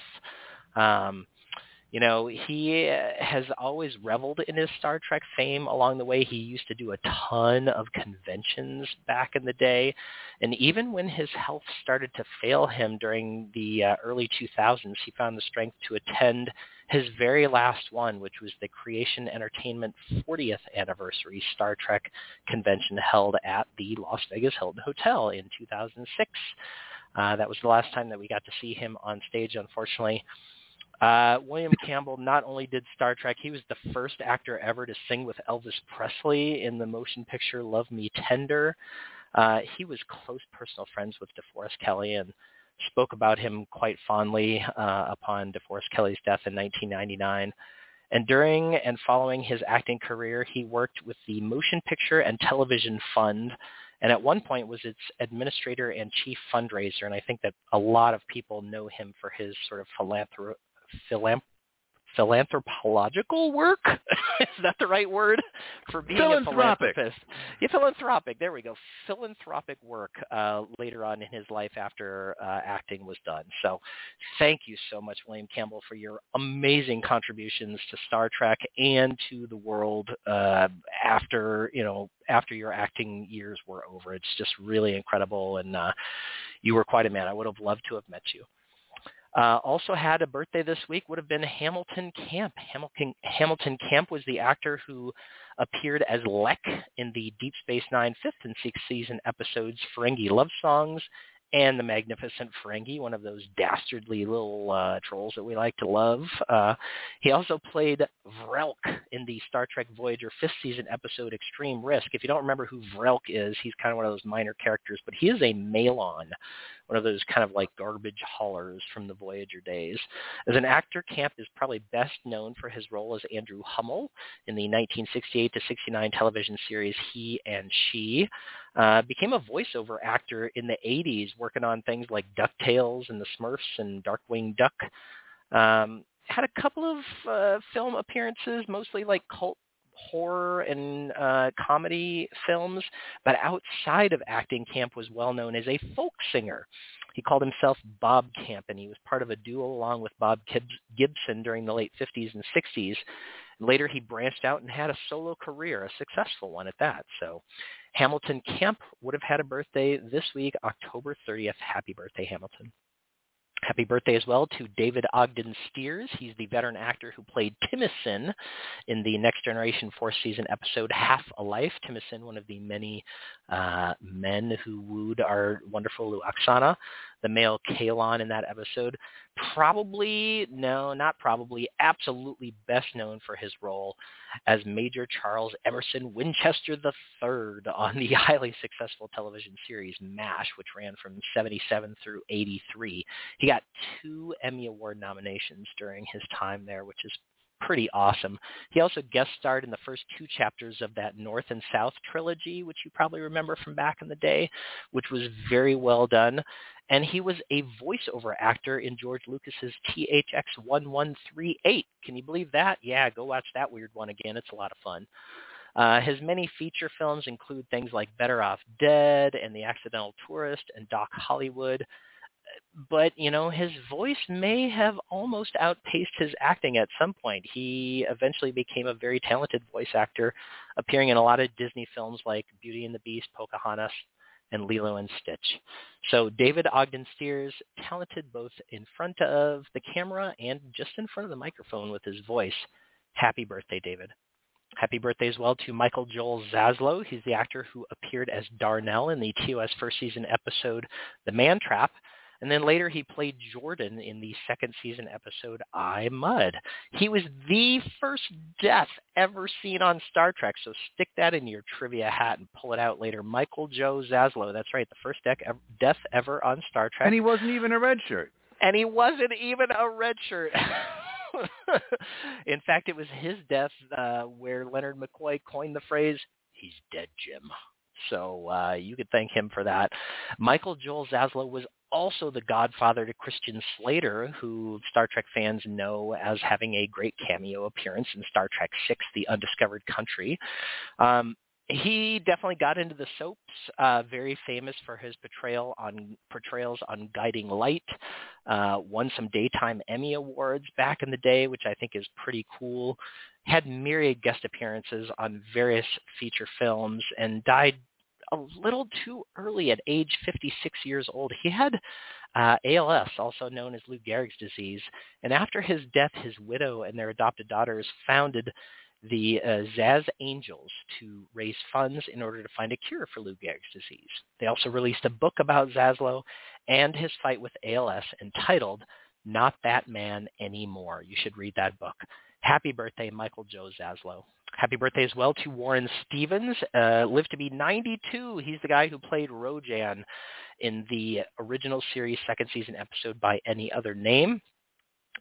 Um, You know, he has always reveled in his Star Trek fame along the way. He used to do a ton of conventions back in the day. And even when his health started to fail him during the uh, early two thousands, he found the strength to attend his very last one, which was the Creation Entertainment fortieth anniversary Star Trek convention held at the Las Vegas Hilton Hotel in two thousand six. Uh, that was the last time that we got to see him on stage, unfortunately. Uh, William Campbell not only did Star Trek, he was the first actor ever to sing with Elvis Presley in the motion picture Love Me Tender. Uh, he was close personal friends with DeForest Kelley and spoke about him quite fondly uh, upon DeForest Kelley's death in nineteen ninety-nine. And during and following his acting career, he worked with the Motion Picture and Television Fund, and at one point was its administrator and chief fundraiser. And I think that a lot of people know him for his sort of philanthrop- philanthrop- philanthropological work. Is that the right word for being a philanthropist? Yeah, philanthropic. There we go. Philanthropic work uh, later on in his life after uh, acting was done. So thank you so much, William Campbell, for your amazing contributions to Star Trek and to the world uh, after, you know, after your acting years were over. It's just really incredible, and uh, you were quite a man. I would have loved to have met you. Uh, also had a birthday this week would have been Hamilton Camp. Hamilton, Hamilton Camp was the actor who appeared as Lek in the Deep Space Nine fifth and sixth season episodes Ferengi Love Songs and The Magnificent Ferengi, one of those dastardly little uh, trolls that we like to love. Uh, he also played Vrelk in the Star Trek Voyager fifth season episode Extreme Risk. If you don't remember who Vrelk is, he's kind of one of those minor characters, but he is a Malon, one of those kind of like garbage haulers from the Voyager days. As an actor, Camp is probably best known for his role as Andrew Hummel in the nineteen sixty-eight to sixty-nine television series He and She. Uh, became a voiceover actor in the eighties, working on things like DuckTales and the Smurfs and Darkwing Duck. Um, had a couple of uh, film appearances, mostly like cult horror and uh, comedy films, but outside of acting, Camp was well known as a folk singer. He called himself Bob Camp, and he was part of a duo along with Bob Gibson during the late fifties and sixties. Later, he branched out and had a solo career, a successful one at that. So Hamilton Camp would have had a birthday this week, October thirtieth. Happy birthday, Hamilton. Happy birthday as well to David Ogden Stiers. He's the veteran actor who played Timicin in the Next Generation fourth season episode Half a Life. Timicin, one of the many uh, men who wooed our wonderful Oksana, the male Kaelon in that episode. Probably, no, not probably, absolutely best known for his role as Major Charles Emerson Winchester the third on the highly successful television series MASH, which ran from seventy-seven through eighty-three. He got two Emmy Award nominations during his time there, which is pretty awesome. He also guest starred in the first two chapters of that North and South trilogy, which you probably remember from back in the day, which was very well done. And he was a voiceover actor in George Lucas's T H X eleven thirty-eight. Can you believe that? Yeah, go watch that weird one again. It's a lot of fun. Uh, his many feature films include things like Better Off Dead and The Accidental Tourist and Doc Hollywood. But, you know, his voice may have almost outpaced his acting at some point. He eventually became a very talented voice actor, appearing in a lot of Disney films like Beauty and the Beast, Pocahontas, and Lilo and Stitch. So David Ogden Stiers, talented both in front of the camera and just in front of the microphone with his voice. Happy birthday, David. Happy birthday as well to Michael Joel Zaslow. He's the actor who appeared as Darnell in the T O S first season episode The Man Trap. And then later he played Jordan in the second season episode I, Mud. He was the first death ever seen on Star Trek, so stick that in your trivia hat and pull it out later. Michael Joe Zaslow, that's right, the first death ever on Star Trek. And he wasn't even a red shirt. And he wasn't even a red shirt. In fact, it was his death uh, where Leonard McCoy coined the phrase, "He's dead, Jim." So uh, you could thank him for that. Michael Joel Zaslow was also the godfather to Christian Slater, who Star Trek fans know as having a great cameo appearance in Star Trek six, The Undiscovered Country. Um, he definitely got into the soaps, uh, very famous for his portrayal on portrayals on Guiding Light, uh, won some Daytime Emmy Awards back in the day, which I think is pretty cool, had myriad guest appearances on various feature films, and died a little too early at age fifty-six years old. He had uh, A L S, also known as Lou Gehrig's disease, and after his death, his widow and their adopted daughters founded the uh, Zaz Angels to raise funds in order to find a cure for Lou Gehrig's disease. They also released a book about Zaslow and his fight with A L S entitled Not That Man Anymore. You should read that book. Happy birthday, Michael Joe Zaslow. Happy birthday as well to Warren Stevens. Uh, lived to be ninety-two. He's the guy who played Rojan in the original series second season episode By Any Other Name.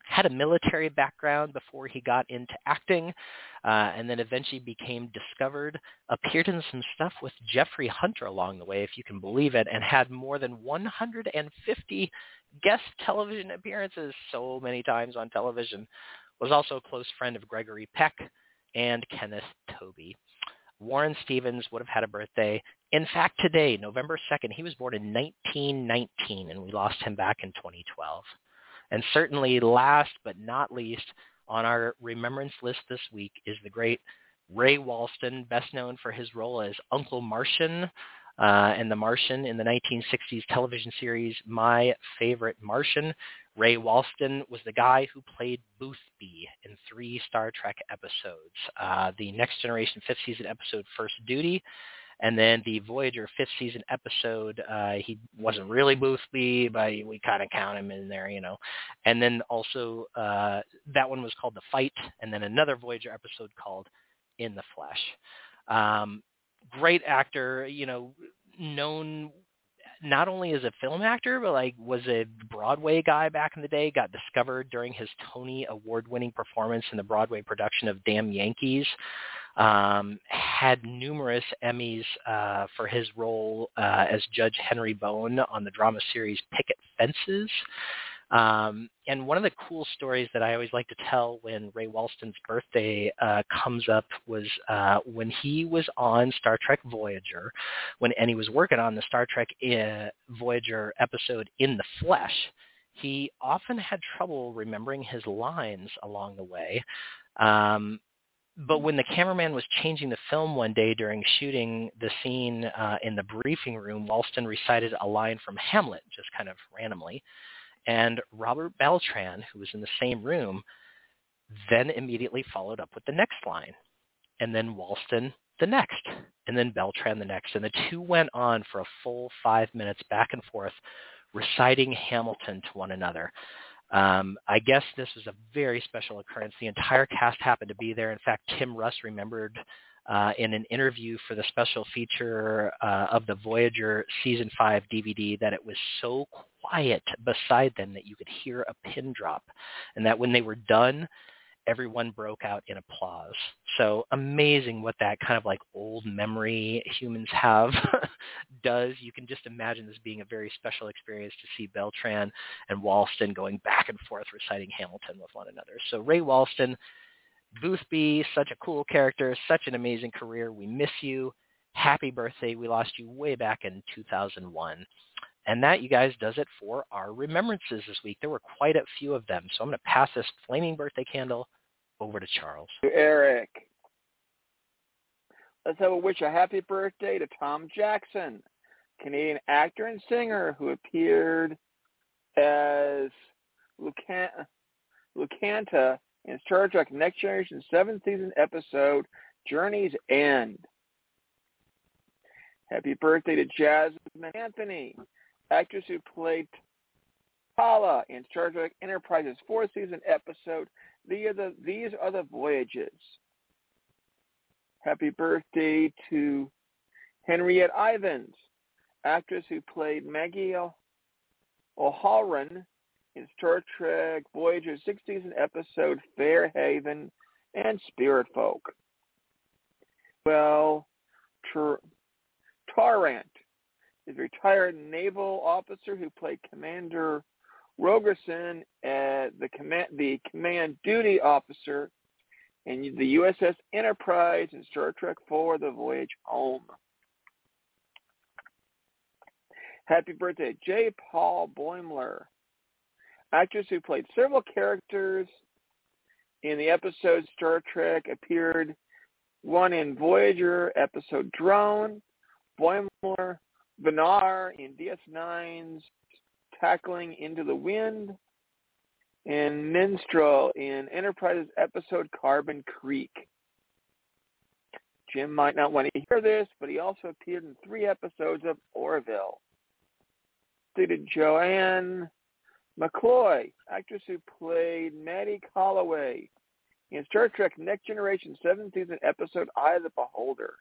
had a military background before he got into acting, uh, and then eventually became discovered, appeared in some stuff with Jeffrey Hunter along the way, if you can believe it, and had more than one hundred fifty guest television appearances, so many times on television. Was also a close friend of Gregory Peck and Kenneth Tobey. Warren Stevens would have had a birthday. In fact, today, November second, he was born in nineteen nineteen, and we lost him back in twenty twelve. And certainly last but not least on our remembrance list this week is the great Ray Walston, best known for his role as Uncle Martian uh, and the Martian in the nineteen sixties television series My Favorite Martian. Ray Walston was the guy who played Boothby in three Star Trek episodes. Uh, the Next Generation fifth season episode First Duty, and then the Voyager fifth season episode, uh, he wasn't really Boothby, but we kind of count him in there, you know. And then also uh, that one was called The Fight, and then another Voyager episode called In the Flesh. Um, great actor, you know, known not only as a film actor, but like was a Broadway guy back in the day, got discovered during his Tony Award-winning performance in the Broadway production of Damn Yankees, um, had numerous Emmys uh, for his role uh, as Judge Henry Bone on the drama series Picket Fences. Um, and one of the cool stories that I always like to tell when Ray Walston's birthday uh, comes up was uh, when he was on Star Trek Voyager, when and he was working on the Star Trek uh, Voyager episode In the Flesh. He often had trouble remembering his lines along the way. Um, But when the cameraman was changing the film one day during shooting the scene uh, in the briefing room, Walston recited a line from Hamlet, just kind of randomly. And Robert Beltran, who was in the same room, then immediately followed up with the next line. And then Walston the next. And then Beltran the next. And the two went on for a full five minutes back and forth, reciting Hamilton to one another. Um, I guess this was a very special occurrence. The entire cast happened to be there. In fact, Tim Russ remembered uh, in an interview for the special feature uh, of the Voyager Season five D V D that it was so quiet beside them that you could hear a pin drop, and that when they were done, everyone broke out in applause. So amazing what that kind of like old memory humans have does. You can just imagine this being a very special experience to see Beltran and Walston going back and forth reciting Hamilton with one another. So Ray Walston, Boothby, such a cool character, such an amazing career. We miss you. Happy birthday. We lost you way back in two thousand one. And that, you guys, does it for our remembrances this week. There were quite a few of them. So I'm going to pass this flaming birthday candle over to Charles. Eric. Let's have a wish a happy birthday to Tom Jackson, Canadian actor and singer who appeared as Lucanta, Lucanta in Star Trek Next Generation seventh season episode Journey's End. Happy birthday to Jasmine Anthony, actress who played Tala in Star Trek Enterprise's fourth season episode, These are the, These are the Voyages. Happy birthday to Henriette Ivins, actress who played Maggie O'Halloran in Star Trek Voyager's sixth season episode Fairhaven and Spirit Folk. Well, Tar- Tarrant is a retired naval officer who played Commander Rogerson as the command, the command duty officer in the U S S Enterprise in Star Trek four, The Voyage Home. Happy birthday, J. Paul Boimler, actress who played several characters in the episode Star Trek, appeared one in Voyager episode Drone, Boimler, Vinar in D S nine's Tackling Into the Wind, and Minstrel in Enterprise's episode Carbon Creek. Jim might not want to hear this, but he also appeared in three episodes of Orville. Stated Joanne McCloy, actress who played Maddie Calloway in Star Trek Next Generation seventh season episode Eye of the Beholder.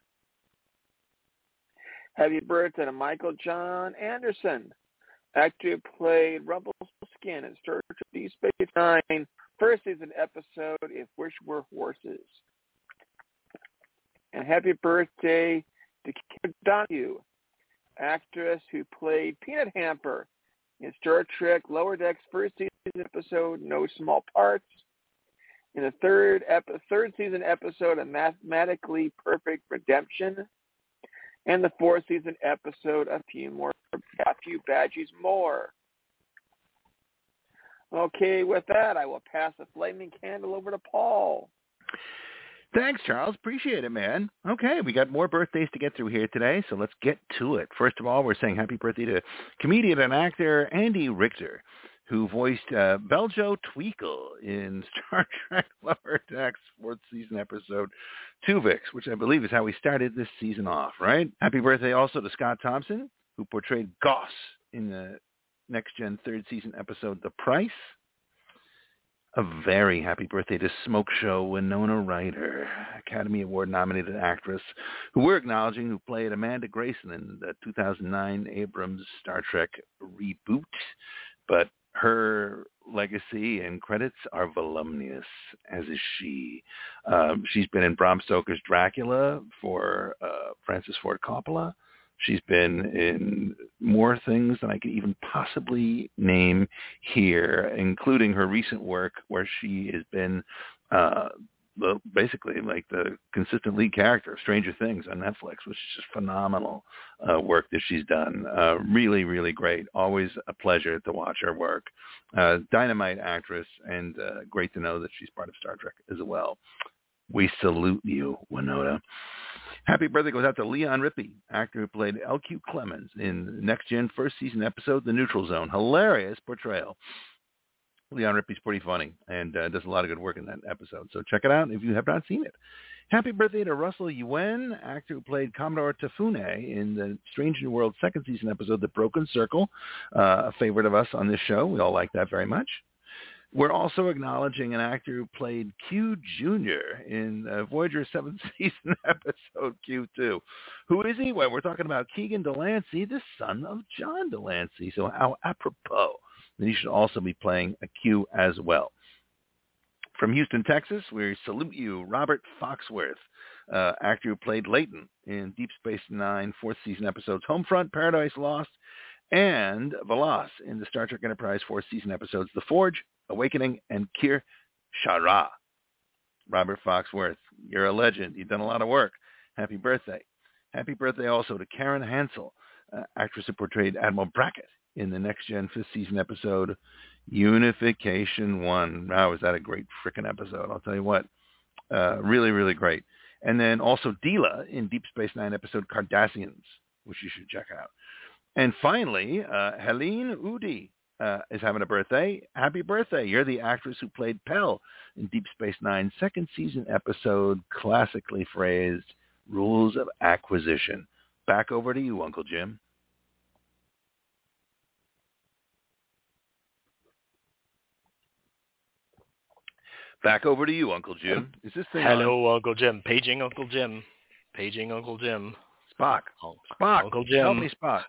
Happy birthday to Michael John Anderson, actor who played Rumpelstiltskin Raskin in Star Trek Deep Space Nine, first season episode, If Wish Were Horses. And happy birthday to Kim Donahue, actress who played Peanut Hamper in Star Trek Lower Decks first season episode, No Small Parts. In the third ep- third season episode of Mathematically Perfect Redemption. And the fourth season episode, A Few More, A Few Badges More. Okay, with that, I will pass the flaming candle over to Paul. Thanks, Charles. Appreciate it, man. Okay, we got more birthdays to get through here today, so let's get to it. First of all, we're saying happy birthday to comedian and actor Andy Richter, who voiced uh, Beljo Tweakle in Star Trek Lower Decks fourth season episode Tuvix, which I believe is how we started this season off, right? Happy birthday also to Scott Thompson, who portrayed Goss in the Next Gen third season episode The Price. A very happy birthday to Smoke Show Winona Ryder, Academy Award nominated actress, who we're acknowledging, who played Amanda Grayson in the two thousand nine Abrams Star Trek reboot. But her legacy and credits are voluminous, as is she. Um, she's been in Bram Stoker's Dracula for uh, Francis Ford Coppola. She's been in more things than I could even possibly name here, including her recent work where she has been uh, basically like the consistent lead character of Stranger Things on Netflix, which is just phenomenal uh, work that she's done. Uh, really, really great. Always a pleasure to watch her work. Uh, dynamite actress, and uh, great to know that she's part of Star Trek as well. We salute you, Winona. Happy birthday goes out to Leon Rippey, actor who played L Q Clemens in the Next Gen first season episode, The Neutral Zone. Hilarious portrayal. Leon Rippey's pretty funny and uh, does a lot of good work in that episode. So check it out if you have not seen it. Happy birthday to Russell Yuen, actor who played Commodore Tafune in the Strange New World second season episode, The Broken Circle, uh, a favorite of us on this show. We all like that very much. We're also acknowledging an actor who played Q Junior in uh, Voyager seventh season episode Q two. Who is he? Well, we're talking about Keegan Delancey, the son of John Delancey. So how apropos that he should also be playing a Q as well. From Houston, Texas, we salute you, Robert Foxworth, uh, actor who played Leighton in Deep Space Nine fourth season episodes Homefront, Paradise Lost, and Valas in the Star Trek Enterprise fourth season episodes The Forge, Awakening, and Kir Shara. Robert Foxworth, you're a legend. You've done a lot of work. Happy birthday. Happy birthday also to Karen Hansel, uh, actress who portrayed Admiral Brackett in the Next Gen fifth season episode Unification One. Wow, is that a great frickin' episode? I'll tell you what. Uh, really, really great. And then also Deela in Deep Space Nine episode Cardassians, which you should check out. And finally, uh, Helene Udy uh, is having a birthday. Happy birthday. You're the actress who played Pell in Deep Space Nine's second season episode, classically phrased, Rules of Acquisition. Back over to you, Uncle Jim. Back over to you, Uncle Jim. Is this thing Hello, on? Uncle Jim. Paging Uncle Jim. Paging Uncle Jim. Spock. Oh, Spock. Uncle Jim. Help me, Spock.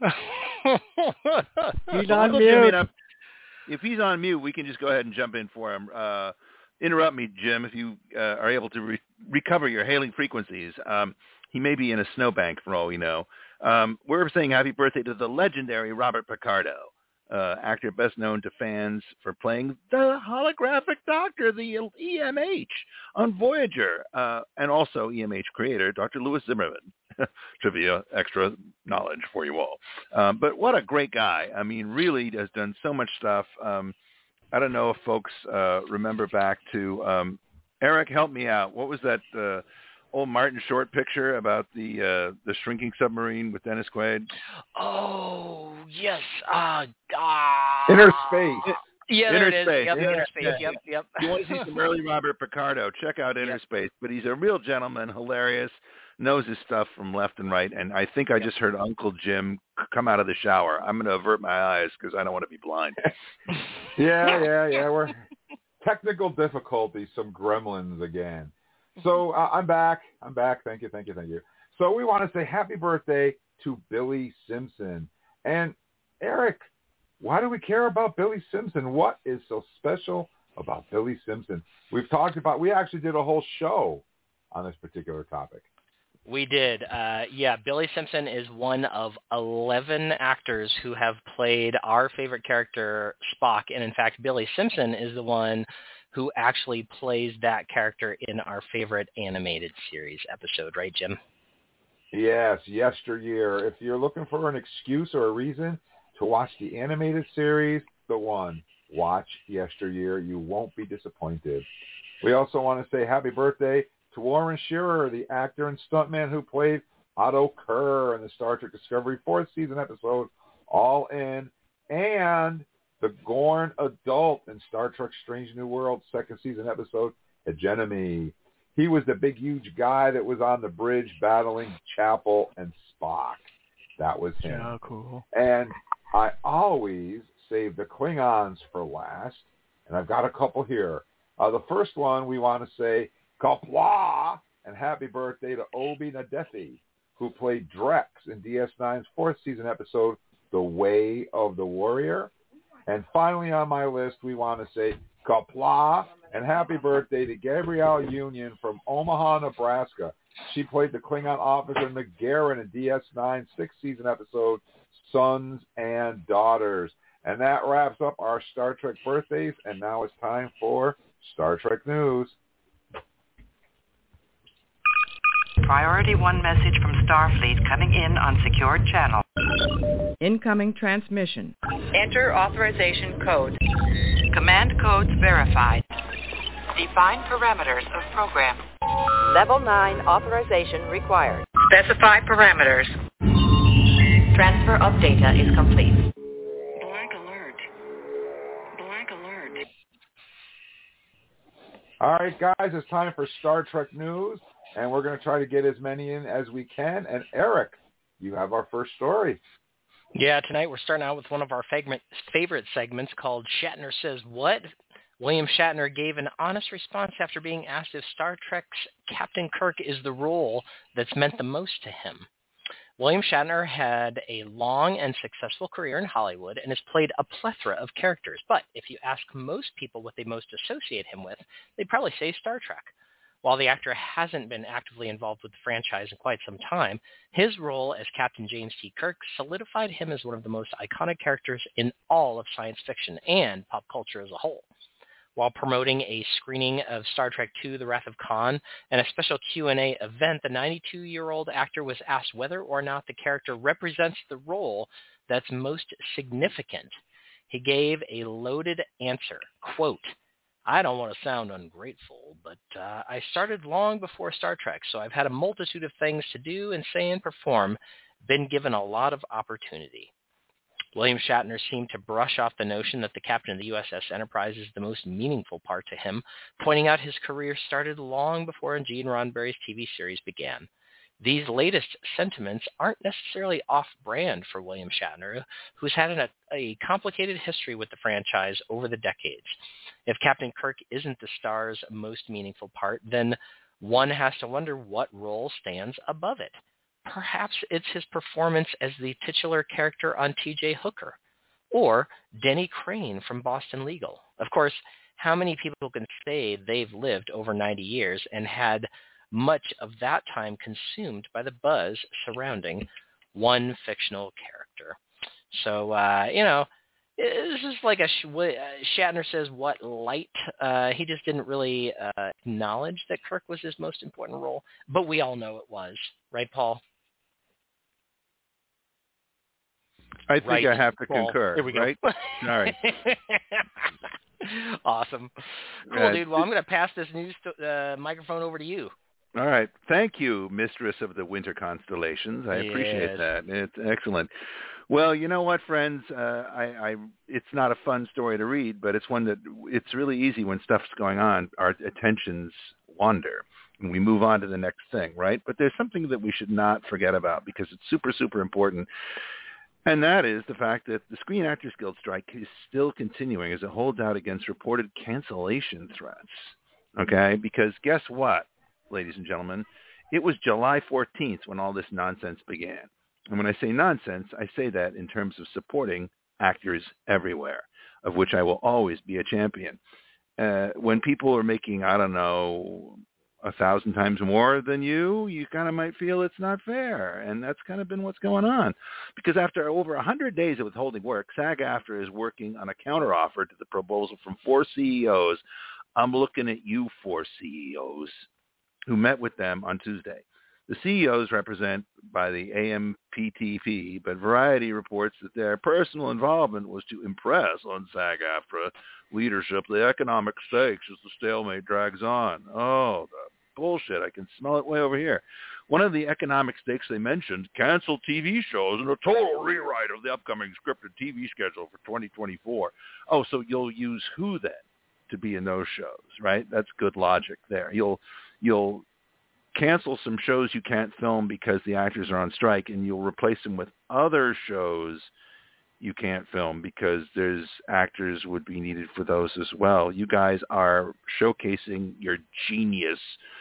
He's So on Uncle mute. Jim, if he's on mute, we can just go ahead and jump in for him. Uh, interrupt me, Jim, if you uh, are able to re- recover your hailing frequencies. Um, he may be in a snowbank for all we know. Um, we're saying happy birthday to the legendary Robert Picardo, uh, actor best known to fans for playing the holographic doctor, the E M H on Voyager, uh, and also E M H creator, Doctor Louis Zimmerman. Trivia, extra knowledge for you all. Um, but what a great guy. I mean, really has done so much stuff. Um, I don't know if folks uh, remember back to, um, Eric, help me out. What was that uh, old Martin Short picture about the uh, the shrinking submarine with Dennis Quaid? Oh, yes. Uh, uh, Inner Space. Yeah, Inner there it is. Space. Yep, Inner Inner Space. Space. Yep, yep. If you want to see some early Robert Picardo, check out Inner Yep. Space. But he's a real gentleman, hilarious, knows his stuff from left and right. And I think I just heard Uncle Jim c- come out of the shower. I'm going to avert my eyes because I don't want to be blind. Yeah, yeah, yeah. We're technical difficulties, some gremlins again. So uh, I'm back. I'm back. Thank you, thank you, thank you. So we want to say happy birthday to Billy Simpson. And Eric, Why do we care about Billy Simpson? What is so special about Billy Simpson? We've talked about, we actually did a whole show on this particular topic. We did. Uh, yeah, Billy Simpson is one of eleven actors who have played our favorite character, Spock. And in fact, Billy Simpson is the one who actually plays that character in our favorite animated series episode, right, Jim? Yes, Yesteryear. If you're looking for an excuse or a reason to watch the animated series, the one. Watch Yesteryear. You won't be disappointed. We also want to say happy birthday to Warren Shearer, the actor and stuntman who played Otto Kerr in the Star Trek Discovery fourth season episode All In, and the Gorn adult in Star Trek Strange New World second season episode Hegemony. He was the big, huge guy that was on the bridge battling Chapel and Spock. That was him. So cool. And I always save the Klingons for last, and I've got a couple here. Uh, the first one, we want to say Kapla and happy birthday to Obi Nadefi, who played Drex in D S nine's fourth season episode The Way of the Warrior. And finally on my list, we want to say Kapla and happy birthday to Gabrielle Union from Omaha, Nebraska. She played the Klingon officer McGarren in D S nine's sixth season episode Sons and Daughters. And that wraps up our Star Trek birthdays, and now it's time for Star Trek News. Priority one message from Starfleet coming in on secured channel. Incoming transmission. Enter authorization code. Command codes verified. Define parameters of program. Level nine authorization required. Specify parameters. Transfer of data is complete. Blank alert. Blank alert. All right, guys, it's time for Star Trek News, and we're going to try to get as many in as we can. And Eric, you have our first story. Yeah, tonight we're starting out with one of our favorite segments called Shatner Says What? William Shatner gave an honest response after being asked if Star Trek's Captain Kirk is the role that's meant the most to him. William Shatner had a long and successful career in Hollywood and has played a plethora of characters. But if you ask most people what they most associate him with, they'd probably say Star Trek. While the actor hasn't been actively involved with the franchise in quite some time, his role as Captain James T. Kirk solidified him as one of the most iconic characters in all of science fiction and pop culture as a whole. While promoting a screening of Star Trek two, The Wrath of Khan, and a special Q and A event, the ninety-two-year-old actor was asked whether or not the character represents the role that's most significant. He gave a loaded answer, quote, "I don't want to sound ungrateful, but uh, I started long before Star Trek, so I've had a multitude of things to do and say and perform, been given a lot of opportunity." William Shatner seemed to brush off the notion that the captain of the U S S Enterprise is the most meaningful part to him, pointing out his career started long before Gene Roddenberry's T V series began. These latest sentiments aren't necessarily off-brand for William Shatner, who's had an, a complicated history with the franchise over the decades. If Captain Kirk isn't the star's most meaningful part, then one has to wonder what role stands above it. Perhaps it's his performance as the titular character on T J Hooker, or Denny Crane from Boston Legal. Of course, how many people can say they've lived over ninety years and had much of that time consumed by the buzz surrounding one fictional character? So, uh, you know, this is like a Shatner Says What light. Uh, he just didn't really uh, acknowledge that Kirk was his most important role, but we all know it was. Right, Paul? I think right, I have to Paul. concur. Here we go. Right? All right. Awesome. Cool, Uh, dude. Well, I'm going to pass this news to, uh, microphone over to you. All right. Thank you, Mistress of the Winter Constellations. I appreciate Yes. that. It's excellent. Well, you know what, friends? Uh, I, I, it's not a fun story to read, but it's one that it's really easy when stuff's going on. Our attentions wander, and we move on to the next thing, right? But there's something that we should not forget about because it's super, super important. And that is the fact that the Screen Actors Guild strike is still continuing as it holds out against reported cancellation threats. Okay? Because guess what, ladies and gentlemen? It was July fourteenth when all this nonsense began. And when I say nonsense, I say that in terms of supporting actors everywhere, of which I will always be a champion. Uh, when people are making, I don't know, a thousand times more than you, you kind of might feel it's not fair. And that's kind of been what's going on. Because after over one hundred days of withholding work, SAG-AFTRA is working on a counteroffer to the proposal from four C E Os. I'm looking at you four C E Os who met with them on Tuesday. The C E Os represent by the A M P T P, but Variety reports that their personal involvement was to impress on SAG-AFTRA leadership the economic stakes as the stalemate drags on. Oh, the bullshit. I can smell it way over here. One of the economic stakes they mentioned, canceled T V shows and a total rewrite of the upcoming scripted T V schedule for twenty twenty-four. Oh, so you'll use who then to be in those shows, right? That's good logic there. You'll you'll cancel some shows you can't film because the actors are on strike, and you'll replace them with other shows you can't film because there's actors would be needed for those as well. You guys are showcasing your genius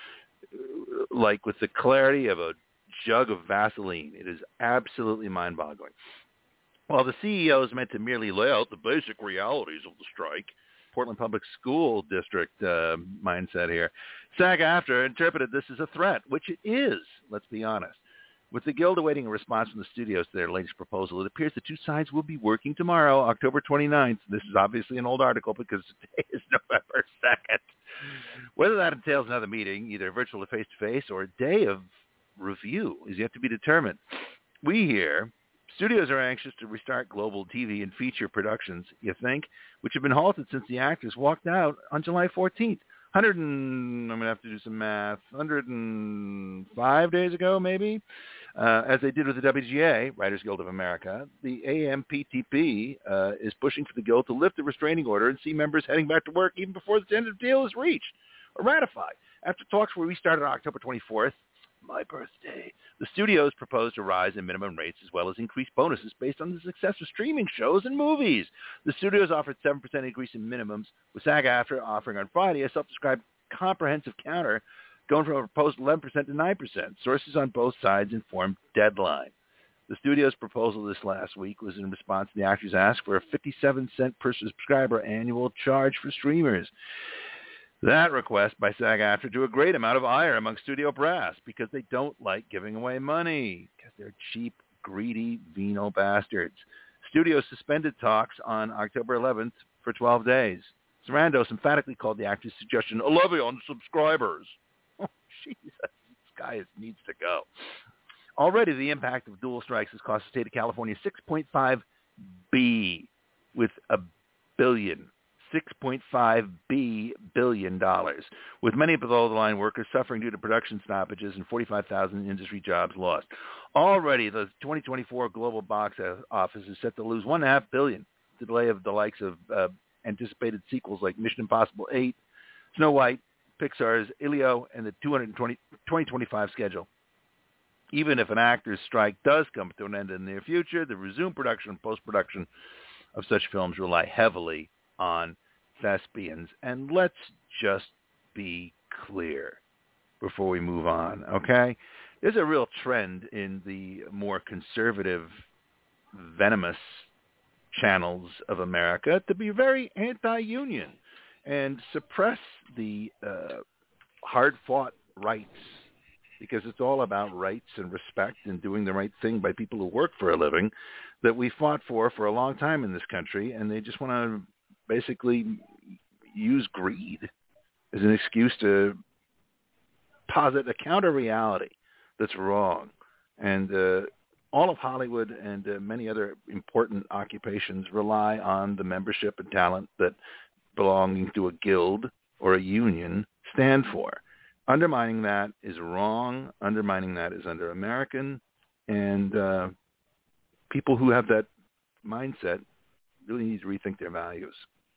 like with the clarity of a jug of Vaseline. It is absolutely mind-boggling. While the C E Os meant to merely lay out the basic realities of the strike, Portland Public School District uh, mindset here, SAG-AFTRA interpreted this as a threat, which it is, let's be honest. With the Guild awaiting a response from the studios to their latest proposal, it appears the two sides will be working tomorrow, October twenty-ninth. This is obviously an old article because today is November second. Whether that entails another meeting, either virtual or face-to-face, or a day of review is yet to be determined. We here, studios are anxious to restart global T V and feature productions, you think, which have been halted since the actors walked out on July fourteenth. one hundred and, I'm going to have to do some math, one hundred five days ago maybe, uh, as they did with the W G A, Writers Guild of America. The A M P T P uh, is pushing for the Guild to lift the restraining order and see members heading back to work even before the tentative deal is reached or ratified. After talks were restarted on October twenty-fourth, my birthday, the studios proposed a rise in minimum rates as well as increased bonuses based on the success of streaming shows and movies. The studios offered seven percent increase in minimums, with SAG-AFTRA offering on Friday a self-described comprehensive counter going from a proposed eleven percent to nine percent. Sources on both sides informed Deadline. The studio's proposal this last week was in response to the actors' ask for a fifty-seven cent per subscriber annual charge for streamers. That request by SAG-AFTRA drew a great amount of ire among studio brass because they don't like giving away money because they're cheap, greedy, venal bastards. Studios suspended talks on October eleventh for twelve days. Sarandos emphatically called the actors' suggestion a levy on subscribers. Oh, Jesus, this guy is, needs to go. Already, the impact of dual strikes has cost the state of California six point five B with a billion. six point five billion dollars, with many below-the-line workers suffering due to production stoppages and forty-five thousand industry jobs lost. Already, the twenty twenty-four global box office is set to lose one point five billion dollars, the delay of the likes of uh, anticipated sequels like Mission Impossible eight, Snow White, Pixar's Elio, and the twenty twenty-five schedule. Even if an actor's strike does come to an end in the near future, the resumed production and post-production of such films rely heavily on thespians. And let's just be clear before we move on, okay? There's a real trend in the more conservative, venomous channels of America to be very anti-union and suppress the uh, hard-fought rights, because it's all about rights and respect and doing the right thing by people who work for a living that we fought for for a long time in this country, and they just want to basically use greed as an excuse to posit a counter-reality that's wrong. And uh, all of Hollywood and uh, many other important occupations rely on the membership and talent that belonging to a guild or a union stand for. Undermining that is wrong. Undermining that is un-American. And uh, people who have that mindset really need to rethink their values.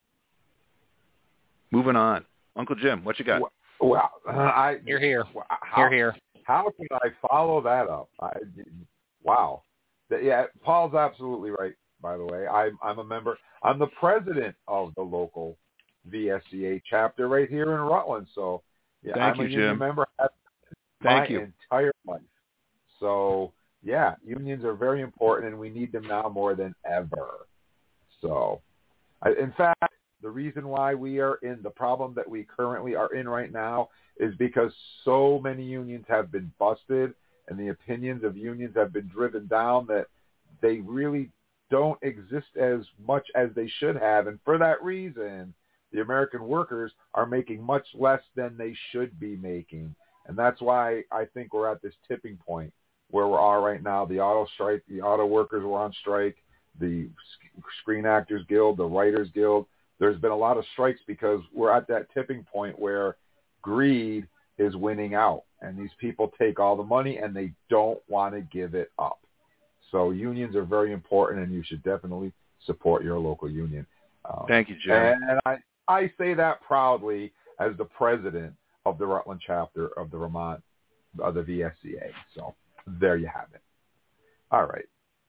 Moving on. Uncle Jim, what you got? Well, uh, I You're here. How, You're here. How can I follow that up? I, wow. Yeah, Paul's absolutely right, by the way. I'm, I'm a member. I'm the president of the local V S C A chapter right here in Rutland. So, yeah, Thank I'm you, a union Jim. member Thank my you. entire life. So, yeah, unions are very important, and we need them now more than ever. So, I, in fact, the reason why we are in the problem that we currently are in right now is because so many unions have been busted and the opinions of unions have been driven down that they really don't exist as much as they should have. And for that reason, the American workers are making much less than they should be making. And that's why I think we're at this tipping point where we are right now. The auto strike, the auto workers were on strike, the Screen Actors Guild, the Writers Guild. There's been a lot of strikes because we're at that tipping point where greed is winning out. And these people take all the money and they don't want to give it up. So unions are very important, and you should definitely support your local union. Um, Thank you, Jim. And I, I say that proudly as the president of the Rutland chapter of the Vermont, of the V S C A. So there you have it. All right.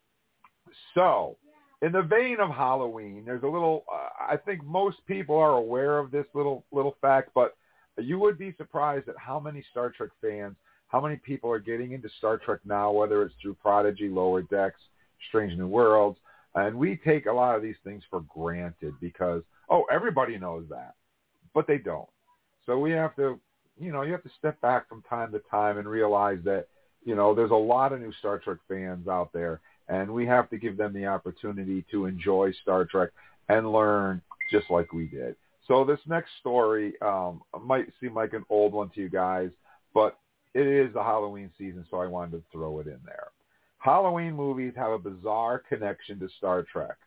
So in the vein of Halloween, there's a little, uh, I think most people are aware of this little little fact, but you would be surprised at how many Star Trek fans, how many people are getting into Star Trek now, whether it's through Prodigy, Lower Decks, Strange New Worlds. And we take a lot of these things for granted because, oh, everybody knows that, but they don't. So we have to, you know, you have to step back from time to time and realize that, you know, there's a lot of new Star Trek fans out there, and we have to give them the opportunity to enjoy Star Trek and learn just like we did. So this next story um, might seem like an old one to you guys, but it is the Halloween season, so I wanted to throw it in there. Halloween movies have a bizarre connection to Star Trek.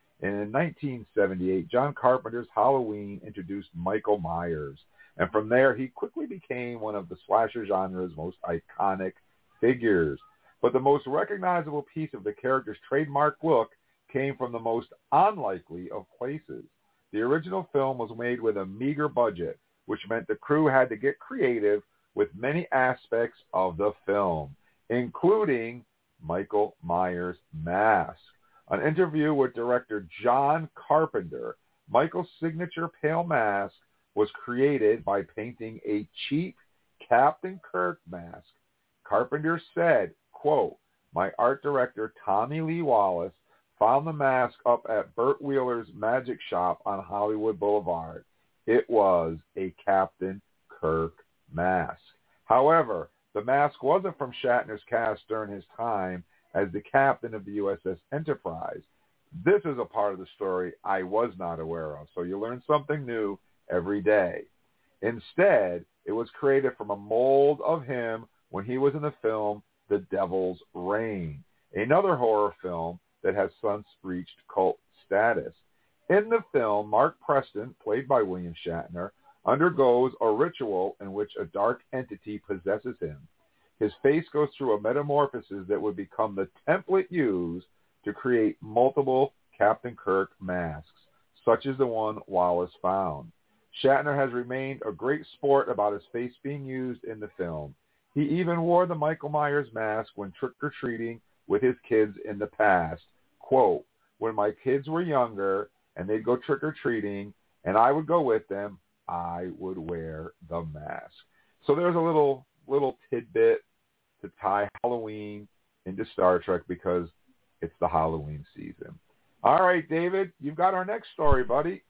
In nineteen seventy-eight, John Carpenter's Halloween introduced Michael Myers, and from there he quickly became one of the slasher genre's most iconic figures. But the most recognizable piece of the character's trademark look came from the most unlikely of places. The original film was made with a meager budget, which meant the crew had to get creative with many aspects of the film, including Michael Myers' mask. An interview with director John Carpenter, Michael's signature pale mask was created by painting a cheap Captain Kirk mask. Carpenter said, quote, "My art director, Tommy Lee Wallace, found the mask up at Burt Wheeler's Magic Shop on Hollywood Boulevard. It was a Captain Kirk mask. However, the mask wasn't from Shatner's cast during his time as the captain of the U S S Enterprise. This is a part of the story I was not aware of, so you learn something new every day. Instead, it was created from a mold of him when he was in the film The Devil's Reign, another horror film that has since reached cult status. In the film, Mark Preston, played by William Shatner, undergoes a ritual in which a dark entity possesses him. His face goes through a metamorphosis that would become the template used to create multiple Captain Kirk masks, such as the one Wallace found. Shatner has remained a great sport about his face being used in the film. He even wore the Michael Myers mask when trick-or-treating with his kids in the past. Quote, "When my kids were younger and they'd go trick-or-treating and I would go with them, I would wear the mask." So there's a little little tidbit to tie Halloween into Star Trek because it's the Halloween season. All right, David, you've got our next story, buddy.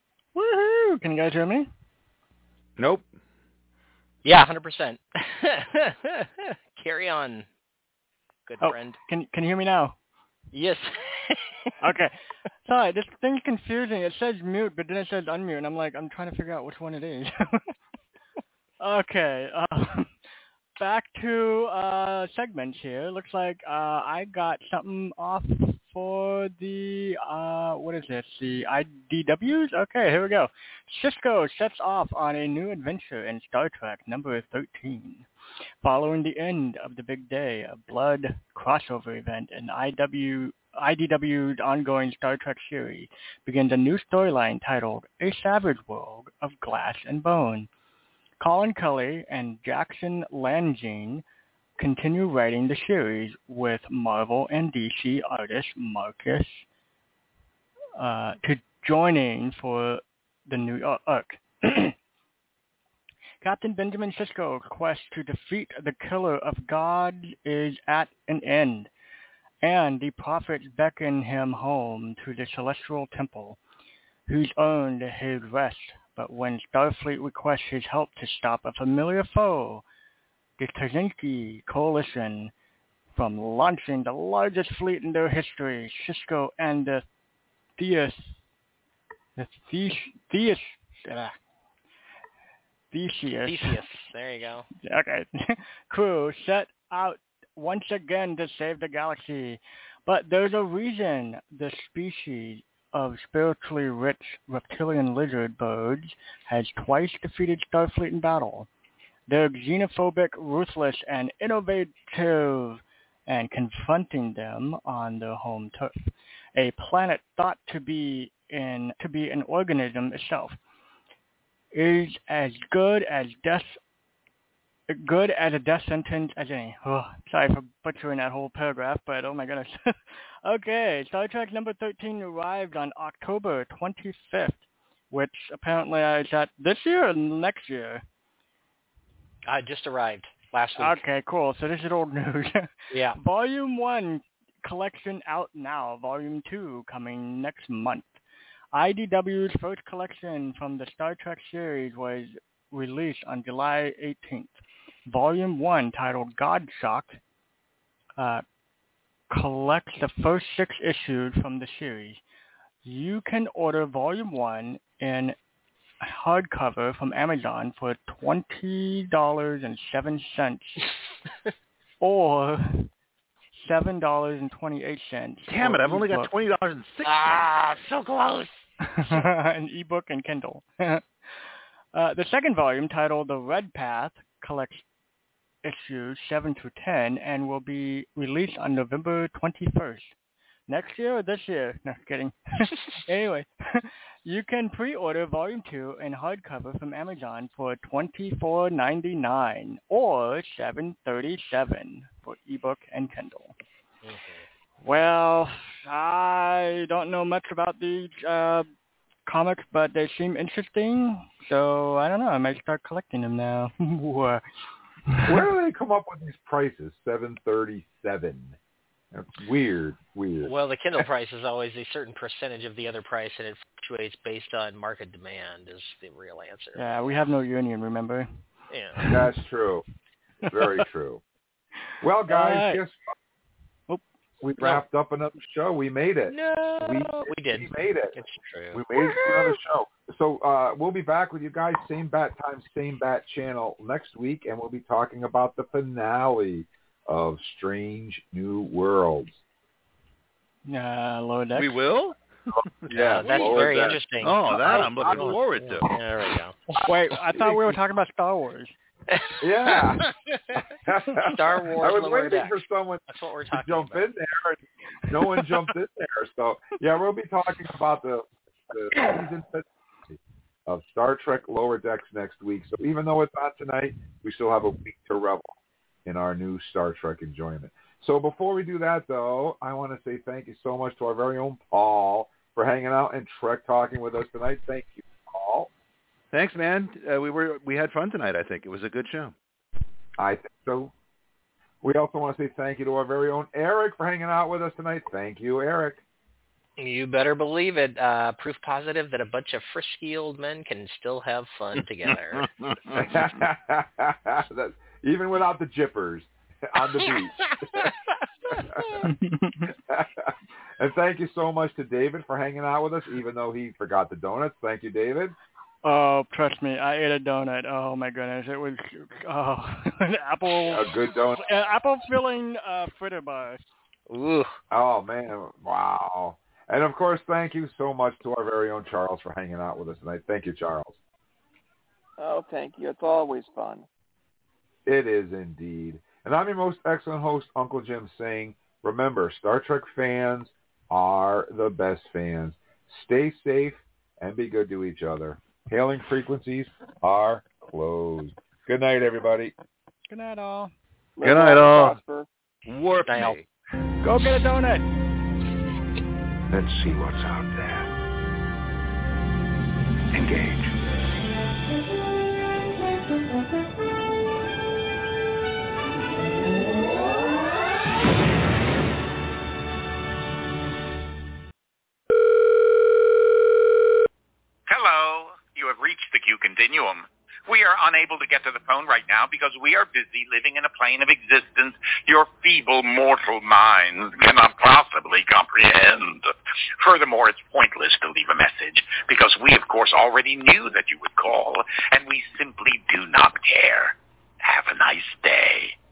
Woohoo! Can you guys hear me? Nope. Yeah, one hundred percent. Carry on, good oh, friend. Can Can you hear me now? Yes. Okay. Sorry, this thing's confusing. It says mute, but then it says unmute, and I'm like, I'm trying to figure out which one it is. Okay. Um, back to uh, segments here. Looks like uh, I got something off for the, uh, what is this, the I D Ws? Okay, here we go. Sisko sets off on a new adventure in Star Trek number thirteen. Following the end of the Big Day, a blood crossover event in I W I D W's ongoing Star Trek series begins a new storyline titled A Savage World of Glass and Bone. Colin Kelly and Jackson Langine continue writing the series with Marvel and D C artist Marcus uh, to join in for the new arc. Captain Benjamin Sisko's quest to defeat the Killer of God is at an end, and the prophets beckon him home to the celestial temple, whose owned his rest. But when Starfleet requests his help to stop a familiar foe, the Kaczynski Coalition, from launching the largest fleet in their history, Sisko and the Theus, the Theus, Theus, uh, Theseus, Theseus, there you go. Okay, crew set out once again to save the galaxy. But there's a reason the species of spiritually rich reptilian lizard birds has twice defeated Starfleet in battle. They're xenophobic, ruthless, and innovative, and confronting them on their home turf, a planet thought to be in to be an organism itself, is as good as death good as a death sentence as any. Oh, sorry for butchering that whole paragraph, but oh my goodness. Okay, Star Trek number thirteen arrived on October twenty-fifth, which apparently is that this year or next year? I just arrived last week. Okay, cool. So this is old news. Yeah. Volume one collection out now. Volume two coming next month. I D W's first collection from the Star Trek series was released on July eighteenth. Volume one, titled Godshock, uh, collects the first six issues from the series. You can order Volume one in hardcover from Amazon for twenty dollars and seven cents or seven dollars and twenty-eight cents. Damn it, I've only got twenty dollars and six cents. Ah, so close. An ebook and Kindle. uh, the second volume, titled The Red Path, collects issues seven through ten and will be released on November twenty-first. Next year or this year? No, kidding. Anyway, you can pre-order Volume two in hardcover from Amazon for twenty-four ninety-nine or seven thirty-seven for ebook and Kindle. Mm-hmm. Well, I don't know much about these uh, comics, but they seem interesting, so I don't know. I might start collecting them now. Where do they come up with these prices? seven thirty-seven. That's weird, weird. Well, the Kindle price is always a certain percentage of the other price, and it fluctuates based on market demand is the real answer. Yeah, we have no union, remember? Yeah. That's true. Very true. Well, guys, right. guess what? We wrapped up another show. We made it. No, we, we did. We made it. It's true. We made it to another show. So uh, we'll be back with you guys, same bat time, same bat channel next week, and we'll be talking about the finale of Strange New Worlds. Uh, Lower Decks. We will? Yeah, that's very Decks. interesting. Oh, that I'm looking forward to. There we go. Wait, I thought we were talking about Star Wars. Yeah. Star Wars. I was Lower waiting Decks. for someone That's what we're to talking jump about. in there, and no one jumped in there. So, yeah, we'll be talking about the, the season finale of Star Trek Lower Decks next week. So even though it's not tonight, we still have a week to revel in our new Star Trek enjoyment. So before we do that, though, I want to say thank you so much to our very own Paul for hanging out and Trek talking with us tonight. Thank you, Paul. Thanks, man. Uh, we were we had fun tonight, I think. It was a good show. I think so. We also want to say thank you to our very own Eric for hanging out with us tonight. Thank you, Eric. You better believe it. Uh, proof positive that a bunch of frisky old men can still have fun together. That's, even without the jippers on the beach. And thank you so much to David for hanging out with us, even though he forgot the donuts. Thank you, David. Oh, trust me, I ate a donut. Oh my goodness, it was oh an apple. A good donut. Uh, apple filling uh, fritter bar. Ooh. Oh man, wow. And of course, thank you so much to our very own Charles for hanging out with us tonight. Thank you, Charles. Oh, thank you. It's always fun. It is indeed. And I'm your most excellent host, Uncle Jim, saying, remember, Star Trek fans are the best fans. Stay safe and be good to each other. Hailing frequencies are closed. Good night, everybody. Good night, all. Good night, all. Warp me. Go get a donut. Let's see what's out there. Engage. continuum. We are unable to get to the phone right now because we are busy living in a plane of existence your feeble mortal minds cannot possibly comprehend. Furthermore, it's pointless to leave a message because we, of course, already knew that you would call, and we simply do not care. Have a nice day.